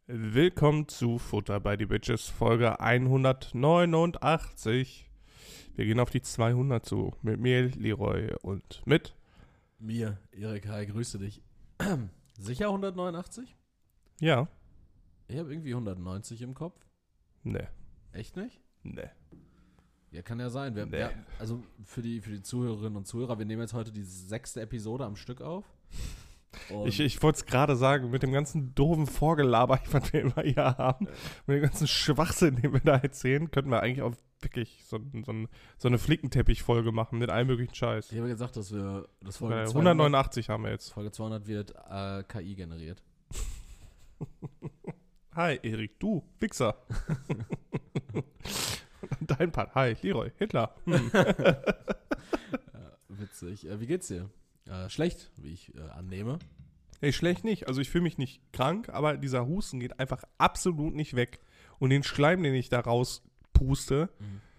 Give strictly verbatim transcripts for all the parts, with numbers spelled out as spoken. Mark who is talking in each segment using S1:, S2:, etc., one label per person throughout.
S1: Willkommen zu Futter bei die Bitches, Folge hundertneunundachtzig. Wir gehen auf die zweihundert zu. Mit mir, Leroy, und mit
S2: mir, Erik. Hi, grüße dich. Sicher hundertneunundachtzig?
S1: Ja.
S2: Ich habe irgendwie hundertneunzig im Kopf.
S1: Nee.
S2: Echt nicht?
S1: Nee.
S2: Ja, kann ja sein. Wir,
S1: Nee.
S2: wir, also für die, für die Zuhörerinnen und Zuhörer, wir nehmen jetzt heute die sechste Episode am Stück auf.
S1: Ich, ich wollte es gerade sagen, mit dem ganzen doofen Vorgelaber, was wir immer hier haben, mit dem ganzen Schwachsinn, den wir da erzählen, könnten wir eigentlich auch wirklich so, so, so eine Flickenteppich-Folge machen mit allem möglichen Scheiß.
S2: Ich habe gesagt, dass wir das Folge
S1: Weil
S2: zweihundert,
S1: hundertneunundachtzig haben wir jetzt.
S2: Folge zweihundert wird äh, K I generiert.
S1: Hi, Erik, du, Wichser. Dein Part. Hi, Leroy, Hitler. Hm.
S2: Ja, witzig. Äh, wie geht's dir? Äh, schlecht, wie ich äh, annehme.
S1: Hey, schlecht nicht. Also ich fühle mich nicht krank, aber dieser Husten geht einfach absolut nicht weg. Und den Schleim, den ich da rauspuste,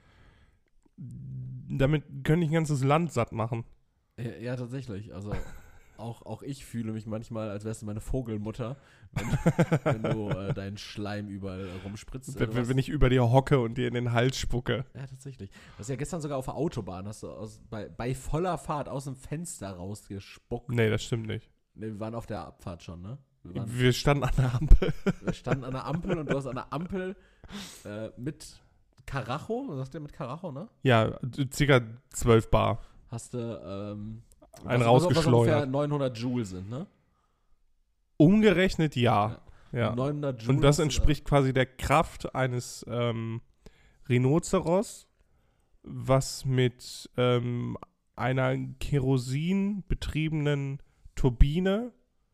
S1: mhm. damit könnte ich ein ganzes Land satt machen.
S2: Ja, ja tatsächlich. Also auch, auch ich fühle mich manchmal, als wärst du meine Vogelmutter, wenn, wenn du äh, deinen Schleim überall rumspritzt.
S1: Wenn, wenn ich über dir hocke und dir in den Hals spucke.
S2: Ja, tatsächlich. Du hast ja gestern sogar auf der Autobahn, hast du aus, bei, bei voller Fahrt aus dem Fenster rausgespuckt.
S1: Nee, das stimmt nicht.
S2: Nee, wir waren auf der Abfahrt schon, ne? Wir, waren,
S1: wir standen an der Ampel.
S2: Wir standen an der Ampel und du hast an der Ampel äh, mit Karacho, was sagst du mit Karacho, ne?
S1: Ja, circa zwölf Bar.
S2: Hast du, ähm,
S1: Einen
S2: was,
S1: rausgeschleudert.
S2: Was ungefähr neunhundert Joule sind, ne?
S1: Umgerechnet ja. ja. ja.
S2: neunhundert Joule.
S1: Und das entspricht quasi der Kraft eines ähm, Rhinoceros, was mit ähm, einer Kerosin betriebenen Turbine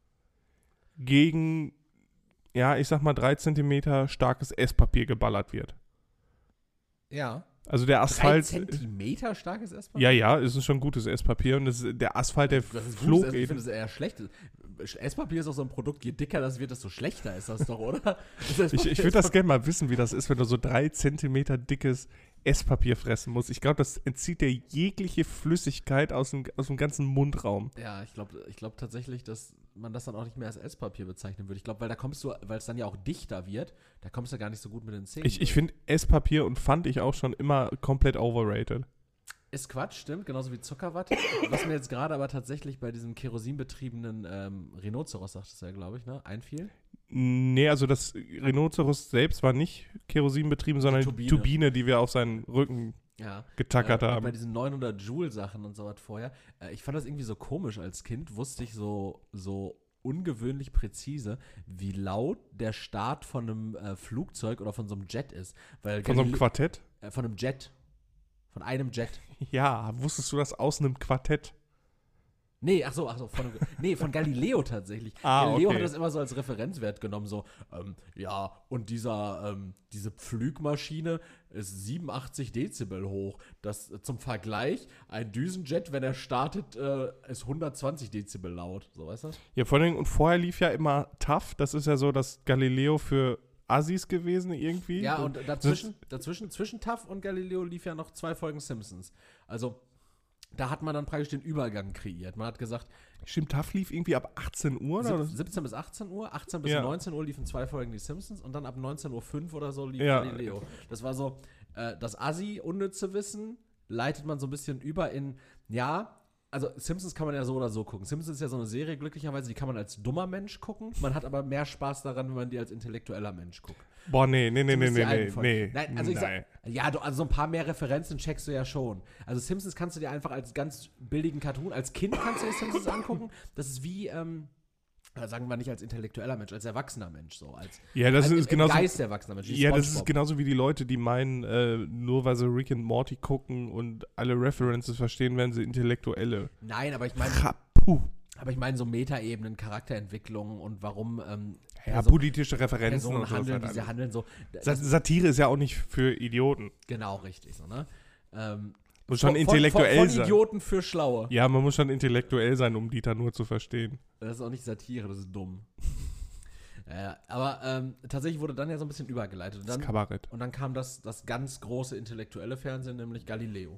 S1: gegen, ja, ich sag mal, drei Zentimeter starkes Esspapier geballert wird.
S2: Ja.
S1: Also der Asphalt.
S2: drei Zentimeter starkes Esspapier?
S1: Ja, ja, es ist schon gutes Esspapier und das, der Asphalt, der
S2: das ist
S1: flog
S2: gut,
S1: eben.
S2: Ich finde es eher schlecht. Esspapier ist auch so ein Produkt, je dicker das wird, desto schlechter ist das doch, oder? Das
S1: ich ich würde das gerne mal wissen, wie das ist, wenn du so drei Zentimeter dickes Esspapier fressen musst. Ich glaube, das entzieht dir jegliche Flüssigkeit aus dem, aus dem ganzen Mundraum.
S2: Ja, ich glaube ich glaub tatsächlich, dass man das dann auch nicht mehr als Esspapier bezeichnen würde. Ich glaube, weil da kommst du, weil es dann ja auch dichter wird, da kommst du gar nicht so gut mit den Zähnen.
S1: Ich, ich finde Esspapier und fand ich auch schon immer komplett overrated.
S2: Ist Quatsch, stimmt, genauso wie Zuckerwatte. Was mir jetzt gerade aber tatsächlich bei diesem kerosinbetriebenen ähm, Rhinoceros, sagtest du ja, glaube ich, ne, einfiel.
S1: Nee, also das Rhinoceros selbst war nicht kerosinbetrieben, sondern die Turbine, Turbine die wir auf seinen Rücken
S2: ja,
S1: getackert
S2: äh,
S1: haben.
S2: Bei diesen neunhundert Joule Sachen und so was vorher, äh, ich fand das irgendwie so komisch als Kind, wusste ich so, so ungewöhnlich präzise, wie laut der Start von einem äh, Flugzeug oder von so einem Jet ist. Weil
S1: von so einem Quartett?
S2: Äh, von einem Jet. Von einem Jet.
S1: Ja, wusstest du das aus einem Quartett?
S2: Nee, ach so, ach so, von, nee, von Galileo tatsächlich.
S1: Ah,
S2: Galileo
S1: okay.
S2: hat das immer so als Referenzwert genommen, so, ähm, ja, und dieser, ähm, diese Flugmaschine ist siebenundachtzig Dezibel hoch. Das äh, zum Vergleich, ein Düsenjet, wenn er startet, äh, ist hundertzwanzig Dezibel laut. So, weißt du?
S1: Ja, vor allem, und vorher lief ja immer T A F, das ist ja so das Galileo für Assis gewesen irgendwie.
S2: Ja, und dazwischen, dazwischen, zwischen T A F und Galileo lief ja noch zwei Folgen Simpsons. Also, da hat man dann praktisch den Übergang kreiert. Man hat gesagt,
S1: stimmt, T A F lief irgendwie ab achtzehn Uhr, oder?
S2: siebzehn bis achtzehn Uhr, achtzehn bis
S1: ja.
S2: neunzehn Uhr liefen zwei Folgen die Simpsons und dann ab neunzehn Uhr fünf oder so lief
S1: ja.
S2: Galileo. Das war so, äh, das Assi, unnütze Wissen, leitet man so ein bisschen über in, ja, also Simpsons kann man ja so oder so gucken. Simpsons ist ja so eine Serie, glücklicherweise, die kann man als dummer Mensch gucken. Man hat aber mehr Spaß daran, wenn man die als intellektueller Mensch guckt.
S1: Boah, nee, nee, nee, nee, nee, nee, nee.
S2: Nein, also ich sag, ja, du, also so ein paar mehr Referenzen checkst du ja schon. Also Simpsons kannst du dir einfach als ganz billigen Cartoon, als Kind kannst du dir Simpsons angucken. Das ist wie, ähm, sagen wir nicht als intellektueller Mensch, als erwachsener Mensch, so als,
S1: ja, das
S2: als
S1: ist genauso,
S2: Geist erwachsener Mensch.
S1: Ja, das ist genauso wie die Leute, die meinen, äh, nur weil sie Rick and Morty gucken und alle References verstehen, werden sie Intellektuelle.
S2: Nein, aber ich meine,
S1: Puh.
S2: aber ich meine so Metaebenen, Charakterentwicklung und warum ähm,
S1: ja,
S2: Person,
S1: politische Referenzen
S2: Personen
S1: und so.
S2: handeln,
S1: Halt
S2: wie sie handeln, so.
S1: Das, Satire ist ja auch nicht für Idioten.
S2: Genau, richtig, so, ne? Ähm,
S1: muss schon
S2: von,
S1: intellektuell
S2: von, von
S1: sein.
S2: Von Idioten für Schlaue.
S1: Ja, man muss schon intellektuell sein, um Dieter nur zu verstehen.
S2: Das ist auch nicht Satire, das ist dumm. Ja, aber ähm, tatsächlich wurde dann ja so ein bisschen übergeleitet. Und dann,
S1: das Kabarett.
S2: Und dann kam das, das ganz große intellektuelle Fernsehen, nämlich Galileo.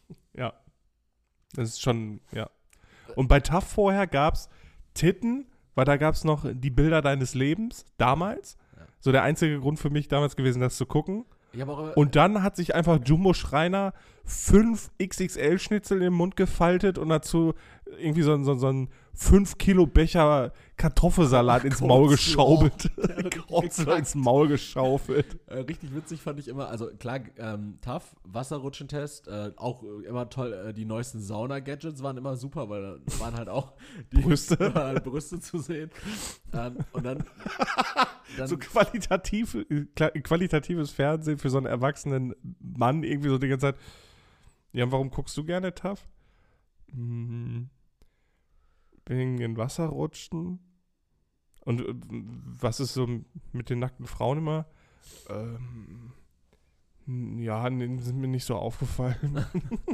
S1: Ja. Das ist schon, ja. Und bei T A F vorher gab es Titten, weil da gab es noch die Bilder deines Lebens, damals. Ja. So der einzige Grund für mich damals gewesen, das zu gucken.
S2: Ich hab auch,
S1: und dann hat sich einfach Jumbo Schreiner fünf X X L-Schnitzel in den Mund gefaltet und dazu irgendwie so, so, so einen fünf Kilo Becher Kartoffelsalat ins Maul geschaubelt. Kotzler ins Maul geschaufelt.
S2: Äh, richtig witzig fand ich immer, also klar, ähm, tough, Wasserrutschentest, äh, auch äh, immer toll, äh, die neuesten Sauna-Gadgets waren immer super, weil da waren halt auch die
S1: Brüste,
S2: waren halt Brüste zu sehen. Ähm, und dann, dann
S1: so qualitativ, qualitatives Fernsehen für so einen erwachsenen Mann, irgendwie so die ganze Zeit. Ja, warum guckst du gerne tough? Hm. Wegen den Wasserrutschen. Und äh, was ist so mit den nackten Frauen immer? Ähm, ja, nee, sind mir nicht so aufgefallen.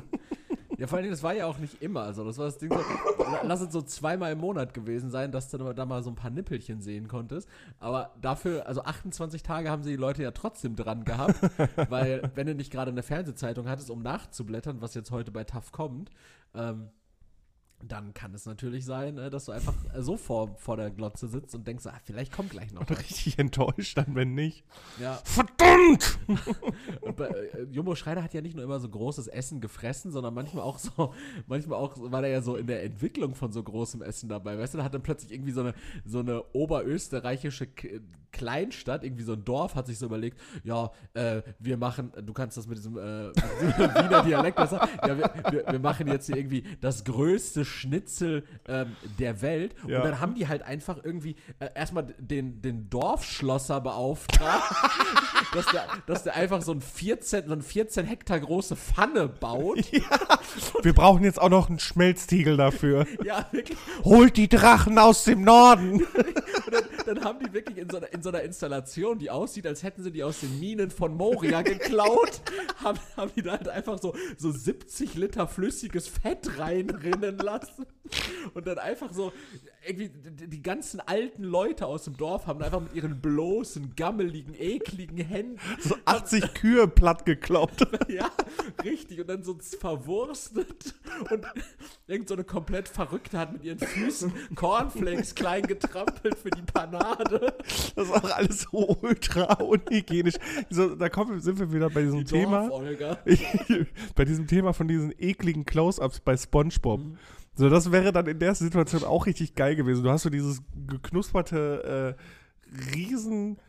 S2: Ja, vor allem, das war ja auch nicht immer. Also, das war das Ding so, lass es so zweimal im Monat gewesen sein, dass du da mal so ein paar Nippelchen sehen konntest. Aber dafür, also achtundzwanzig Tage haben sie die Leute ja trotzdem dran gehabt, weil, wenn du nicht gerade eine Fernsehzeitung hattest, um nachzublättern, was jetzt heute bei tough kommt, ähm, dann kann es natürlich sein, dass du einfach so vor, vor der Glotze sitzt und denkst, ah, vielleicht kommt gleich noch was.
S1: Richtig enttäuscht dann, wenn nicht.
S2: Ja.
S1: Verdammt!
S2: Und bei, äh, Jumbo Schreiner hat ja nicht nur immer so großes Essen gefressen, sondern manchmal auch so, manchmal auch war er ja so in der Entwicklung von so großem Essen dabei. Weißt du, da hat dann plötzlich irgendwie so eine, so eine oberösterreichische K- Kleinstadt, irgendwie so ein Dorf, hat sich so überlegt, ja, äh, wir machen, du kannst das mit diesem äh, Wiener Dialekt besser, ja, wir, wir, wir machen jetzt hier irgendwie das größte Schnitzel ähm, der Welt.
S1: Ja.
S2: Und dann haben die halt einfach irgendwie äh, erstmal den, den Dorfschlosser beauftragt, dass, der, dass der einfach so ein vierzehn, so ein vierzehn Hektar große Pfanne baut.
S1: Ja. Wir brauchen jetzt auch noch einen Schmelztiegel dafür.
S2: Ja, wirklich.
S1: Holt die Drachen aus dem Norden.
S2: Und dann, dann haben die wirklich in so, einer, in so einer Installation, die aussieht, als hätten sie die aus den Minen von Moria geklaut, haben, haben die da halt einfach so, so siebzig Liter flüssiges Fett reinrinnen lassen. Und dann einfach so, irgendwie, die, die ganzen alten Leute aus dem Dorf haben einfach mit ihren bloßen, gammeligen, ekligen Händen
S1: so achtzig Kühe platt gekloppt.
S2: Ja, richtig. Und dann so verwurstet. Und irgend so eine komplett Verrückte hat mit ihren Füßen Cornflakes klein getrampelt für die Panade.
S1: Das ist auch alles so ultra unhygienisch. So, da kommen, sind wir wieder bei diesem
S2: die
S1: Thema.
S2: Dorf-Olga.
S1: Bei diesem Thema von diesen ekligen Close-Ups bei SpongeBob. Mhm. So, das wäre dann in der Situation auch richtig geil gewesen. Du hast so dieses geknusperte äh, riesen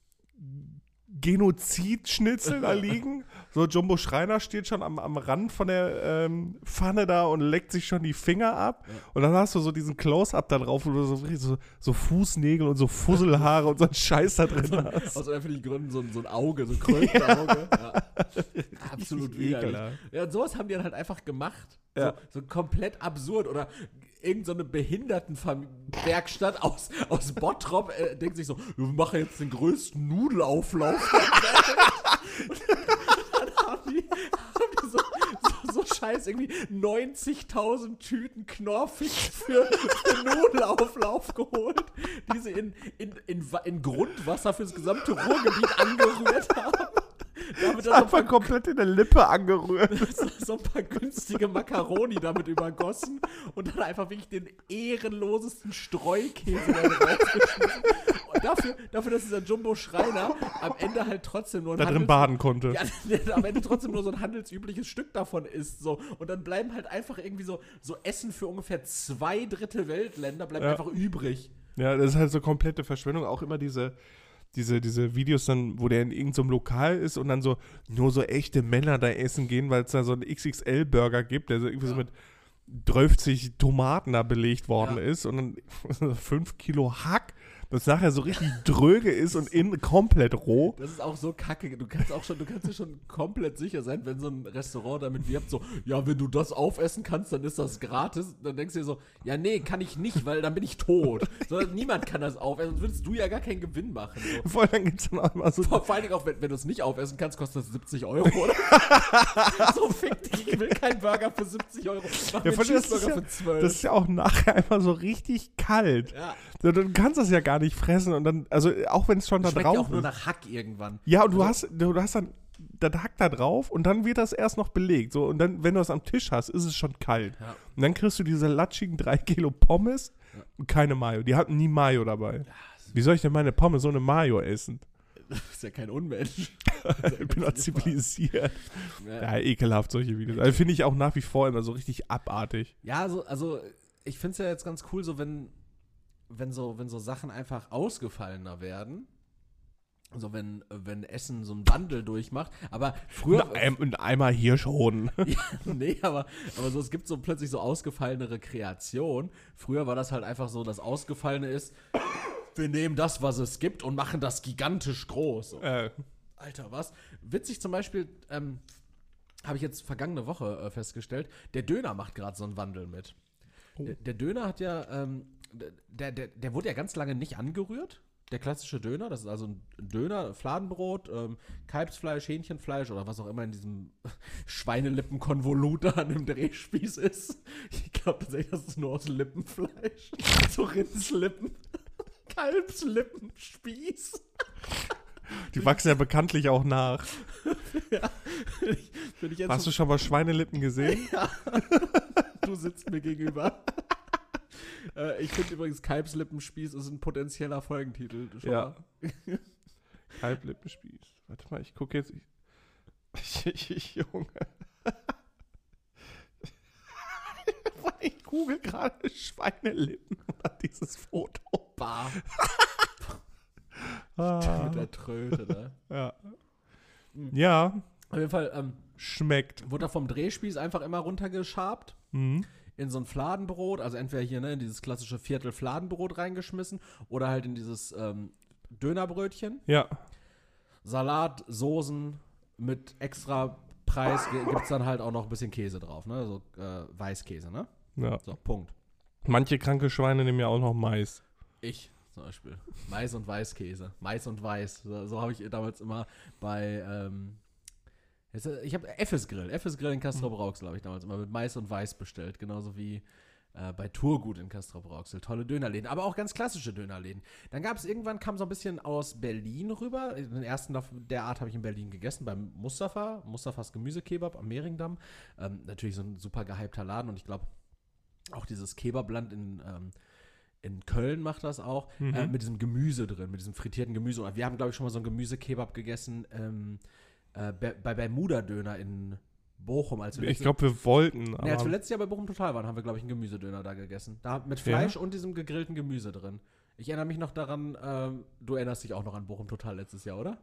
S1: Genozid-Schnitzel da liegen. So, Jumbo Schreiner steht schon am, am Rand von der ähm, Pfanne da und leckt sich schon die Finger ab. Ja. Und dann hast du so diesen Close-Up da drauf, wo du so, so, so Fußnägel und so Fusselhaare und so einen Scheiß da drin
S2: so,
S1: hast.
S2: Aus öffentlichen Gründen so, so ein Auge, so ein Krötenauge. Ja. Ja. Absolut widerlich. Ja, und sowas haben die dann halt einfach gemacht. Ja. So, so komplett absurd. Oder irgend so eine Behindertenwerkstatt aus, aus Bottrop äh, denkt sich so, wir machen jetzt den größten Nudelauflauf der Welt. Und dann haben die, haben die so, so, so scheiß irgendwie neunzigtausend Tüten Knorrfix für, für Nudelauflauf geholt, die sie in, in, in, in Grundwasser fürs gesamte Ruhrgebiet angerührt haben. Damit dann
S1: einfach so paar, komplett in der Lippe angerührt.
S2: So, so ein paar günstige Macaroni damit übergossen und dann einfach wirklich den ehrenlosesten Streukäse da rausgeschmissen. Und dafür, dafür, dass dieser Jumbo Schreiner am Ende halt trotzdem nur ein
S1: da drin baden konnte.
S2: Ja, der am Ende trotzdem nur so ein handelsübliches Stück davon isst. So. Und dann bleiben halt einfach irgendwie so, so Essen für ungefähr zwei Drittel Weltländer bleibt ja. einfach übrig.
S1: Ja, das ist halt so komplette Verschwendung. Auch immer diese Diese, diese Videos dann, wo der in irgendeinem so Lokal ist und dann so nur so echte Männer da essen gehen, weil es da so einen X X L-Burger gibt, der so irgendwie ja. so mit dreißig Tomaten da belegt worden ja. ist und dann fünf Kilo Hack, das nachher so richtig dröge ist und innen komplett roh.
S2: Das ist auch so kacke. Du kannst auch schon, du kannst dir schon komplett sicher sein, wenn so ein Restaurant damit wirbt, so, ja, wenn du das aufessen kannst, dann ist das gratis. Dann denkst du dir so, ja, nee, kann ich nicht, weil dann bin ich tot. So, niemand kann das aufessen, sonst würdest du ja gar keinen Gewinn machen. So.
S1: Vor allem gibt's dann auch immer so.
S2: Vor, vor allen Dingen auch, wenn, wenn du es nicht aufessen kannst, kostet das siebzig Euro, oder? So, fick dich, ich will keinen Burger für siebzig Euro. Mach
S1: ja,
S2: mir einen Cheeseburger
S1: ja,
S2: für zwölf.
S1: Das ist ja auch nachher einfach so richtig kalt.
S2: Ja.
S1: So, du kannst das ja gar nicht fressen und dann, also auch wenn es schon da
S2: Schmeckt
S1: drauf
S2: ja auch
S1: ist.
S2: nur nach Hack irgendwann.
S1: Ja, und du
S2: also,
S1: hast, du hast dann das hackt da drauf und dann wird das erst noch belegt. So, und dann, wenn du das am Tisch hast, ist es schon kalt.
S2: Ja.
S1: Und dann kriegst du diese latschigen drei Kilo Pommes
S2: Ja.
S1: und keine Mayo. Die hatten nie Mayo dabei.
S2: Ja,
S1: Wie soll ich denn meine Pommes ohne Mayo essen?
S2: das ist ja kein Unmensch.
S1: Ich bin doch zivilisiert.
S2: Ja,
S1: Ja, ekelhaft, solche Videos. Also finde ich auch nach wie vor immer so richtig abartig.
S2: ja also, also ich finde es ja jetzt ganz cool, so wenn, wenn so, wenn so Sachen einfach ausgefallener werden. Also wenn, wenn Essen so einen Wandel durchmacht. Aber früher.
S1: Ein, ein Eimer Hirschhoden.
S2: Ja, nee, aber, aber so, es gibt so plötzlich so ausgefallenere Kreationen. Früher war das halt einfach so, das Ausgefallene ist, wir nehmen das, was es gibt und machen das gigantisch groß. So.
S1: Äh,
S2: Alter, was? Witzig zum Beispiel, ähm, habe ich jetzt vergangene Woche äh, festgestellt, der Döner macht gerade so einen Wandel mit.
S1: Oh.
S2: Der, der Döner hat ja, ähm, der, der, der wurde ja ganz lange nicht angerührt. Der klassische Döner, das ist also ein Döner, Fladenbrot, ähm, Kalbsfleisch, Hähnchenfleisch oder was auch immer in diesem Schweinelippenkonvolut da an dem Drehspieß ist. Ich glaube tatsächlich, das ist nur aus Lippenfleisch. So Rindslippen. Kalbslippenspieß.
S1: die wachsen ja bekanntlich auch nach.
S2: Ja. Ich, bin ich jetzt
S1: Hast du schon mal Schweinelippen gesehen?
S2: Ja. Du sitzt mir gegenüber. äh, ich finde übrigens, Kalbslippenspieß ist ein potenzieller Folgentitel. Schon
S1: Ja.
S2: mal.
S1: Kalblippenspieß. Warte mal, ich gucke jetzt. Ich, ich, ich, Junge. Ich google gerade Schweinelippen und hat dieses Foto.
S2: Bah.
S1: Ah.
S2: Mit der Tröte da.
S1: Ja. Ja,
S2: Auf jeden Fall ähm,
S1: schmeckt.
S2: wurde er vom Drehspieß einfach immer runtergeschabt.
S1: Mhm.
S2: In so ein Fladenbrot, also entweder hier ne, in dieses klassische Viertel Fladenbrot reingeschmissen oder halt in dieses ähm, Dönerbrötchen.
S1: Ja.
S2: Salat, Soßen mit extra Preis gibt es dann halt auch noch ein bisschen Käse drauf, ne? So äh, Weißkäse, ne?
S1: Ja.
S2: So, Punkt.
S1: Manche kranke Schweine nehmen ja auch noch Mais.
S2: Ich zum Beispiel. Mais und Weißkäse. Mais und Weiß. So, so habe ich damals immer bei, ähm, jetzt, äh, ich habe Effes Grill. Effes Grill in Castrop-Rauxel habe ich damals immer mit Mais und Weiß bestellt. Genauso wie äh, bei Turgut in Castrop-Rauxel. Tolle Dönerläden. Aber auch ganz klassische Dönerläden. Dann gab es irgendwann, kam so ein bisschen aus Berlin rüber. Den ersten der Art habe ich in Berlin gegessen, beim Mustafa. Mustafas Gemüsekebab am Mehringdamm. Ähm, natürlich so ein super gehypter Laden. Und ich glaube, auch dieses Kebabland in ähm, In Köln macht das auch,
S1: Mhm.
S2: äh, mit diesem Gemüse drin, mit diesem frittierten Gemüse. Und wir haben, glaube ich, schon mal so einen Gemüsekebab gegessen ähm, äh, bei, bei Bermuda-Döner in Bochum. Als wir
S1: Ich
S2: letzte-
S1: glaube, wir wollten.
S2: nee,
S1: Aber
S2: als wir letztes Jahr bei Bochum Total waren, haben wir, glaube ich, einen Gemüsedöner da gegessen. Da mit Fleisch und diesem gegrillten Gemüse drin. Ich erinnere mich noch daran, ähm, du erinnerst dich auch noch an Bochum Total letztes Jahr, oder?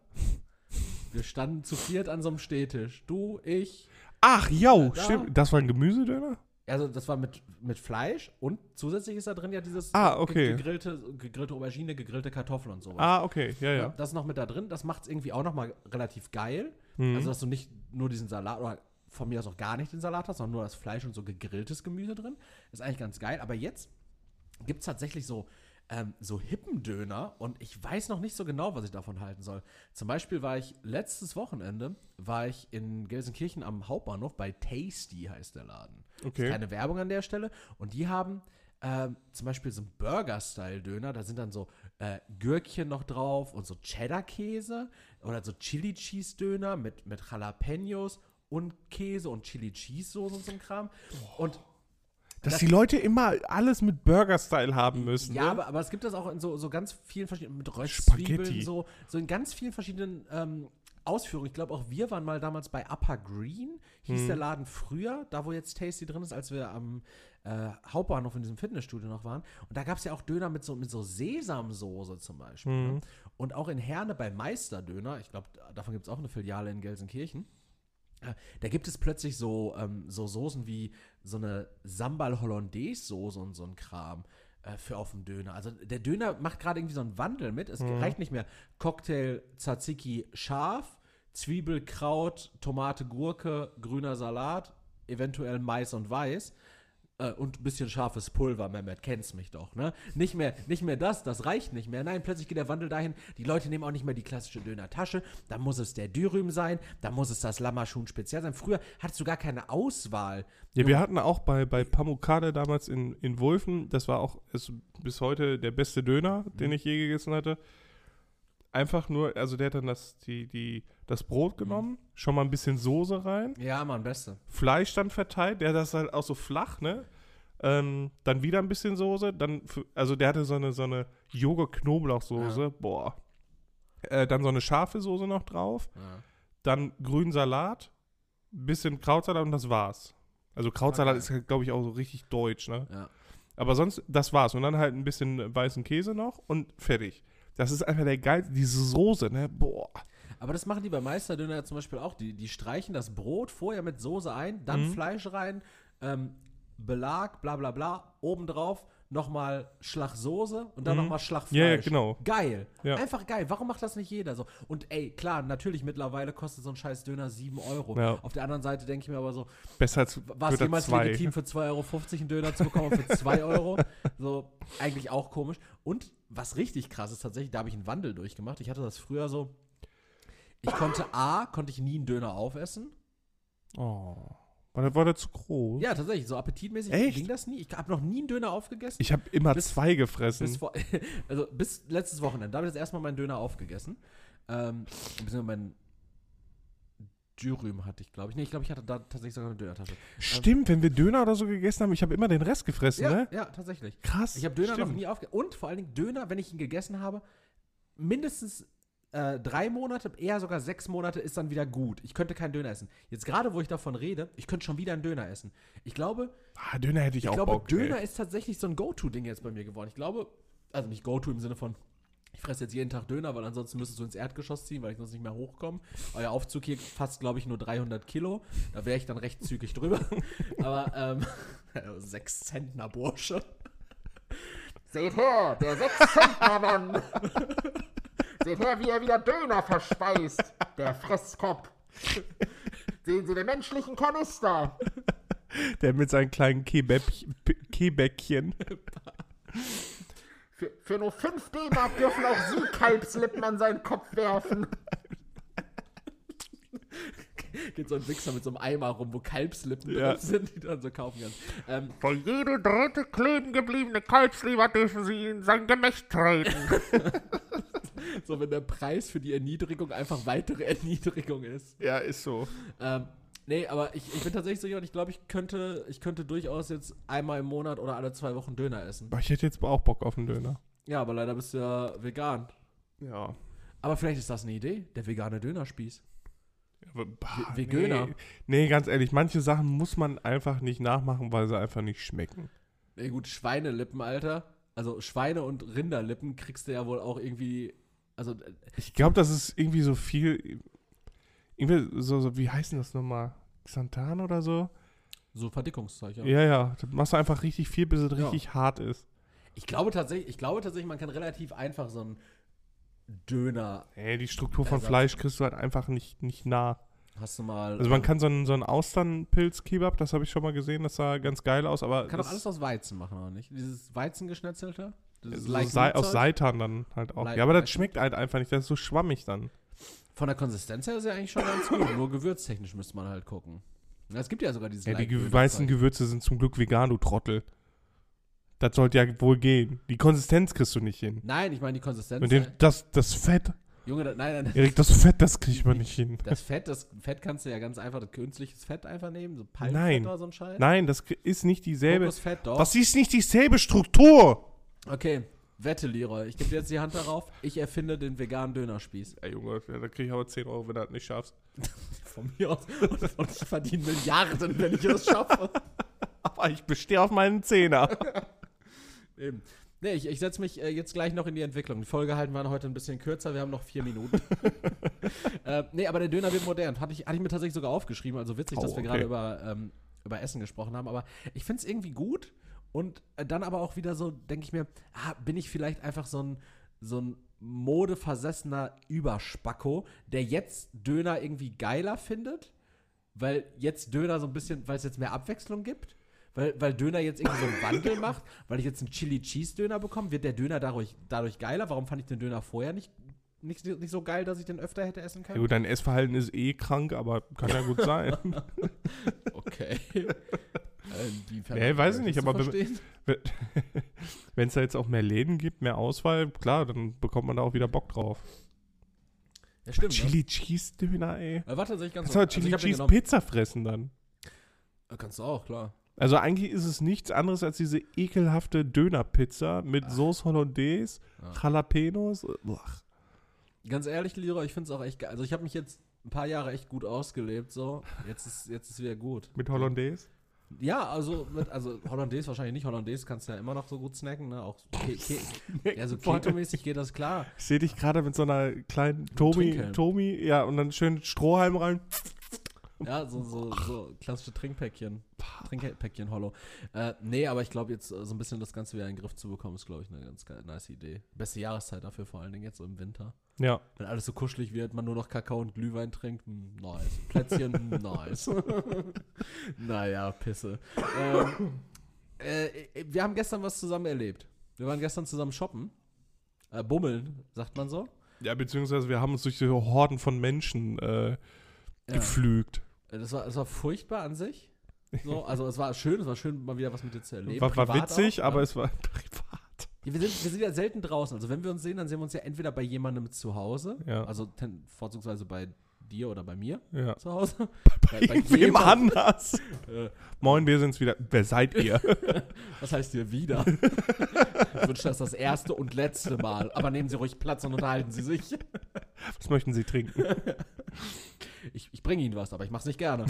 S2: Wir standen zu viert an so einem Stehtisch. Du, ich.
S1: Ach, yo,
S2: Da.
S1: stimmt. Das war ein Gemüsedöner?
S2: Also das war mit, mit Fleisch und zusätzlich ist da drin ja dieses
S1: Ah,
S2: ge-
S1: okay.
S2: gegrillte, gegrillte Aubergine, gegrillte Kartoffeln und sowas.
S1: Ah, okay. Ja, ja.
S2: Das ist noch mit da drin. Das macht es irgendwie auch noch mal relativ geil.
S1: Mhm.
S2: Also dass du nicht nur diesen Salat oder von mir aus auch gar nicht den Salat hast, sondern nur das Fleisch und so gegrilltes Gemüse drin. Ist eigentlich ganz geil. Aber jetzt gibt es tatsächlich so, ähm, so Hippendöner und ich weiß noch nicht so genau, was ich davon halten soll. Zum Beispiel war ich letztes Wochenende war ich in Gelsenkirchen am Hauptbahnhof bei Tasty, heißt der Laden.
S1: Okay.
S2: Ist keine Werbung an der Stelle. Und die haben ähm, zum Beispiel so einen Burger-Style-Döner. Da sind dann so äh, Gürkchen noch drauf und so Cheddar-Käse oder so Chili-Cheese-Döner mit, mit Jalapenos und Käse und Chili-Cheese-Soße und so ein Kram. Und
S1: Dass
S2: das-
S1: die Leute immer alles mit Burger-Style haben müssen.
S2: ja,
S1: ne?
S2: aber, aber es gibt das auch in so, so ganz vielen verschiedenen, mit
S1: Spaghetti.
S2: Röstzwiebeln, so, so in ganz vielen verschiedenen ähm, Ausführungen. Ich glaube, auch wir waren mal damals bei Upper Green, hieß
S1: Mhm.
S2: der Laden früher, da wo jetzt Tasty drin ist, als wir am äh, Hauptbahnhof in diesem Fitnessstudio noch waren. Und da gab es ja auch Döner mit so, mit so Sesamsoße zum Beispiel.
S1: Mhm.
S2: Ne? Und auch in Herne bei Meisterdöner, ich glaube, davon gibt es auch eine Filiale in Gelsenkirchen. Äh, Da gibt es plötzlich so, ähm, so Soßen wie so eine Sambal-Hollandaise-Soße und so ein Kram äh, für auf dem Döner. Also der Döner macht gerade irgendwie so einen Wandel mit. Es
S1: Mhm.
S2: reicht nicht mehr Cocktail, Tzatziki, scharf, Zwiebel, Kraut, Tomate, Gurke, grüner Salat, eventuell Mais und Weiß. Äh, und ein bisschen scharfes Pulver, Mehmet, kennst mich doch, ne? Nicht mehr, nicht mehr das, das reicht nicht mehr. Nein, plötzlich geht der Wandel dahin, die Leute nehmen auch nicht mehr die klassische Döner-Tasche, da muss es der Dürüm sein, da muss es das Lammerschun speziell sein. Früher hattest du gar keine Auswahl.
S1: Ja, wir hatten auch bei, bei Pamukkale damals in, in Wulfen, das war auch ist bis heute der beste Döner, den ich je gegessen hatte. einfach nur, also der hat dann das, die, die, das Brot genommen, mhm. schon mal ein bisschen Soße rein.
S2: Ja, Mann, beste.
S1: Fleisch dann verteilt, der hat das halt auch so flach, ne? Ähm, dann wieder ein bisschen Soße, dann, also der hatte so eine, so eine Joghurt-Knoblauchsoße, ja. boah. Äh, dann so eine scharfe Soße noch drauf, ja. Dann grünen Salat, bisschen Krautsalat und das war's. Also Krautsalat okay. ist, glaube ich, auch so richtig deutsch, ne? Ja. Aber sonst, das war's. Und dann halt ein bisschen weißen Käse noch und fertig. Das ist einfach der geilste, diese Soße, ne? Boah.
S2: Aber das machen die bei Meisterdöner zum Beispiel auch. Die, die streichen das Brot vorher mit Soße ein, dann mhm. Fleisch rein, ähm, Belag, bla bla bla, obendrauf nochmal Schlag Soße und dann mhm. nochmal Schlag Fleisch.
S1: Ja, ja, genau.
S2: Geil.
S1: Ja.
S2: Einfach geil. Warum macht das nicht jeder so? Und ey, klar, natürlich mittlerweile kostet so ein scheiß Döner sieben Euro.
S1: Ja.
S2: Auf der anderen Seite denke ich mir aber so,
S1: besser als
S2: war es jemals legitim, für zwei Euro fünfzig einen Döner zu bekommen und für zwei Euro? So, eigentlich auch komisch. Und was richtig krass ist tatsächlich, da habe ich einen Wandel durchgemacht. Ich hatte das früher so, ich konnte A, konnte ich nie einen Döner aufessen.
S1: Oh. War der, war der zu groß?
S2: Ja, tatsächlich. So appetitmäßig
S1: Echt?
S2: ging das nie. Ich habe noch nie einen Döner aufgegessen.
S1: Ich habe immer
S2: bis,
S1: zwei gefressen.
S2: Bis vor, also bis letztes Wochenende. Da habe ich das erste Mal meinen Döner aufgegessen. Ähm, beziehungsweise mein Dürüm hatte ich, glaube ich. Nee, ich glaube, ich hatte da tatsächlich sogar eine Dönertasche.
S1: Stimmt, ähm, wenn wir Döner oder so gegessen haben, ich habe immer den Rest gefressen,
S2: ja,
S1: ne?
S2: Ja, tatsächlich.
S1: Krass.
S2: Ich habe Döner
S1: stimmt.
S2: noch nie aufgegessen. Und vor allen Dingen Döner, wenn ich ihn gegessen habe, mindestens Äh, drei Monate, eher sogar sechs Monate ist dann wieder gut. Ich könnte keinen Döner essen. Jetzt gerade, wo ich davon rede, ich könnte schon wieder einen Döner essen. Ich glaube,
S1: ah, Döner hätte ich,
S2: ich
S1: auch
S2: glaube,
S1: Bock,
S2: Döner
S1: ey.
S2: ist tatsächlich so ein Go-To-Ding jetzt bei mir geworden. Ich glaube, also nicht Go-To im Sinne von, ich fresse jetzt jeden Tag Döner, weil ansonsten müsstest du ins Erdgeschoss ziehen, weil ich sonst nicht mehr hochkomme. Euer Aufzug hier fasst, glaube ich, nur dreihundert Kilo. Da wäre ich dann recht zügig drüber. Aber, ähm, sechs Zentner Bursche. Seht her, der sechs Zentner Mann. Seht her, wie er wieder Döner verspeist, der Fresskopf. Sehen Sie den menschlichen Kanister.
S1: Der mit seinen kleinen Kebäckchen.
S2: Für, für nur fünf D-Mark dürfen auch Sie Kalbslippen an seinen Kopf werfen. Geht so ein Wichser mit so einem Eimer rum, wo Kalbslippen
S1: ja.
S2: drin sind, die du dann so kaufen kannst. Ähm,
S3: Für jede dritte kleben gebliebene Kalbsleber dürfen Sie in sein Gemächt treten.
S2: So, wenn der Preis für die Erniedrigung einfach weitere Erniedrigung ist.
S1: Ja, ist so.
S2: Ähm, nee, aber ich, ich bin tatsächlich so jemand, ich glaube, ich könnte, ich könnte durchaus jetzt einmal im Monat oder alle zwei Wochen Döner essen.
S1: Aber ich hätte jetzt auch Bock auf einen Döner.
S2: Ja, aber leider bist du ja vegan.
S1: Ja.
S2: Aber vielleicht ist das eine Idee, der vegane Dönerspieß.
S1: Ja, bah,
S2: Veganer.
S1: Nee. nee, ganz ehrlich, manche Sachen muss man einfach nicht nachmachen, weil sie einfach nicht schmecken.
S2: Nee, gut, Schweinelippen, Alter. Also Schweine- und Rinderlippen kriegst du ja wohl auch irgendwie. Also,
S1: ich glaube, das ist irgendwie so viel. Irgendwie so, so wie heißt denn das nochmal? Xanthan oder so?
S2: So Verdickungszeug, ja.
S1: Ja, ja. Das machst du einfach richtig viel, bis es
S2: ja.
S1: richtig hart ist.
S2: Ich glaube tatsächlich, ich glaube tatsächlich, man kann relativ einfach so einen Döner.
S1: Nee, die Struktur von
S2: Ersatz.
S1: Fleisch kriegst du halt einfach nicht, nicht nah.
S2: Hast du mal.
S1: Also man kann so einen, so einen Austernpilz-Kebab, das habe ich schon mal gesehen, das sah ganz geil aus, aber.
S2: Man kann doch alles aus Weizen machen, oder nicht? Dieses Weizengeschnetzelte?
S1: So Sei, aus Seitan dann halt auch. Leit- ja, aber das schmeckt halt einfach nicht, das ist so schwammig dann.
S2: Von der Konsistenz her ist ja eigentlich schon ganz gut, nur gewürztechnisch müsste man halt gucken. Es gibt ja sogar diese.
S1: Ja, die Ge- weißen Gewürze sind zum Glück vegan, du Trottel. Das sollte ja wohl gehen. Die Konsistenz kriegst du nicht hin.
S2: Nein, ich meine die Konsistenz.
S1: Und den, das, das Fett.
S2: Junge, das, nein, nein.
S1: Erik, das Fett, das kriegt man nicht hin.
S2: Das Fett, das Fett kannst du ja ganz einfach, das künstliches Fett einfach nehmen, so Palmfett
S1: Nein.
S2: oder so ein Scheiß.
S1: Nein, das ist nicht dieselbe.
S2: Kokosfett, doch.
S1: Das ist nicht dieselbe Struktur.
S2: Okay, wette, Leroy. Ich gebe dir jetzt die Hand darauf. Ich erfinde den veganen Dönerspieß.
S1: Ey, Junge, ja, da krieg ich aber zehn Euro, wenn du das nicht schaffst.
S2: Von mir aus. Und, und ich verdiene Milliarden, wenn ich das schaffe.
S1: Aber ich bestehe auf meinen Zehner.
S2: Eben. Nee, ich, ich setze mich äh, jetzt gleich noch in die Entwicklung. Die Folge halten wir heute ein bisschen kürzer, wir haben noch vier Minuten. äh, nee, aber der Döner wird modern. Hatte ich, hatte ich mir tatsächlich sogar aufgeschrieben. Also witzig,
S1: oh,
S2: dass wir
S1: okay.
S2: gerade über, ähm, über Essen gesprochen haben. Aber ich finde es irgendwie gut. Und äh, dann aber auch wieder so, denke ich mir, ah, bin ich vielleicht einfach so ein, so ein modeversessener Überspacko, der jetzt Döner irgendwie geiler findet? Weil jetzt Döner so ein bisschen, weil es jetzt mehr Abwechslung gibt? Weil, weil Döner jetzt irgendwie so einen Wandel macht, weil ich jetzt einen Chili-Cheese-Döner bekomme, wird der Döner dadurch, dadurch geiler? Warum fand ich den Döner vorher nicht, nicht, nicht so geil, dass ich den öfter hätte essen können?
S1: Ja, gut, dein Essverhalten ist eh krank, aber kann ja gut sein.
S2: Okay.
S1: Nee, weiß ich nicht, aber wenn es da jetzt auch mehr Läden gibt, mehr Auswahl, klar, dann bekommt man da auch wieder Bock drauf.
S2: Ja, stimmt.
S1: Chili Cheese Döner, ey.
S2: Ne? War tatsächlich ganz
S1: Kannst du
S2: also
S1: Chili
S2: ich hab den
S1: Cheese
S2: genommen.
S1: Pizza fressen dann?
S2: Ja, kannst du auch, klar.
S1: Also eigentlich ist es nichts anderes als diese ekelhafte Dönerpizza mit Sauce Hollandaise,
S2: Ja.
S1: Jalapenos. Boah.
S2: Ganz ehrlich, Leroy, ich finde es auch echt geil. Also ich habe mich jetzt ein paar Jahre echt gut ausgelebt, so. Jetzt ist jetzt ist wieder gut.
S1: Mit Hollandaise?
S2: Ja, also, mit, also Hollandaise wahrscheinlich nicht. Hollandaise kannst du ja immer noch so gut snacken, ne? Auch Ke Ke ja, so Keto-mäßig geht das klar.
S1: Ich sehe dich gerade mit so einer kleinen Tomi,
S2: Trinkhelm.
S1: Tomi, ja, und dann schön Strohhalm rein.
S2: Ja, so, so, so klassische Trinkpäckchen. Trinkpäckchen Hollow. Äh, nee, aber ich glaube, jetzt äh, so ein bisschen das Ganze wieder in den Griff zu bekommen, ist, glaube ich, eine ganz geile, nice Idee. Beste Jahreszeit dafür, vor allen Dingen jetzt so im Winter.
S1: Ja.
S2: Wenn alles so kuschelig wird, man nur noch Kakao und Glühwein trinkt, hm, nice. Plätzchen, hm, nice. Naja, Pisse. Ähm, äh, wir haben gestern was zusammen erlebt. Wir waren gestern zusammen shoppen. Äh, bummeln, sagt man so.
S1: Ja, beziehungsweise wir haben uns durch die Horden von Menschen äh,
S2: Ja.
S1: gepflügt.
S2: Das war, das war furchtbar an sich. So, also es war schön, es war schön, mal wieder was mit dir zu erleben.
S1: War, war
S2: Privat
S1: witzig,
S2: auch,
S1: aber
S2: ja.
S1: es war privat.
S2: Ja, wir, sind, wir sind ja selten draußen. Also wenn wir uns sehen, dann sehen wir uns ja entweder bei jemandem zu Hause,
S1: Ja.
S2: also ten, vorzugsweise bei dir oder bei mir
S1: Ja.
S2: zu Hause.
S1: Bei, bei wem
S2: jemand.
S1: anders?
S2: Äh,
S1: Moin, wir sind's wieder. Wer seid ihr?
S2: Was heißt hier wieder? Ich wünsche das das erste und letzte Mal. Aber nehmen Sie ruhig Platz und unterhalten Sie sich.
S1: Was möchten Sie trinken?
S2: Ich, ich bringe Ihnen was, aber ich mache es nicht gerne.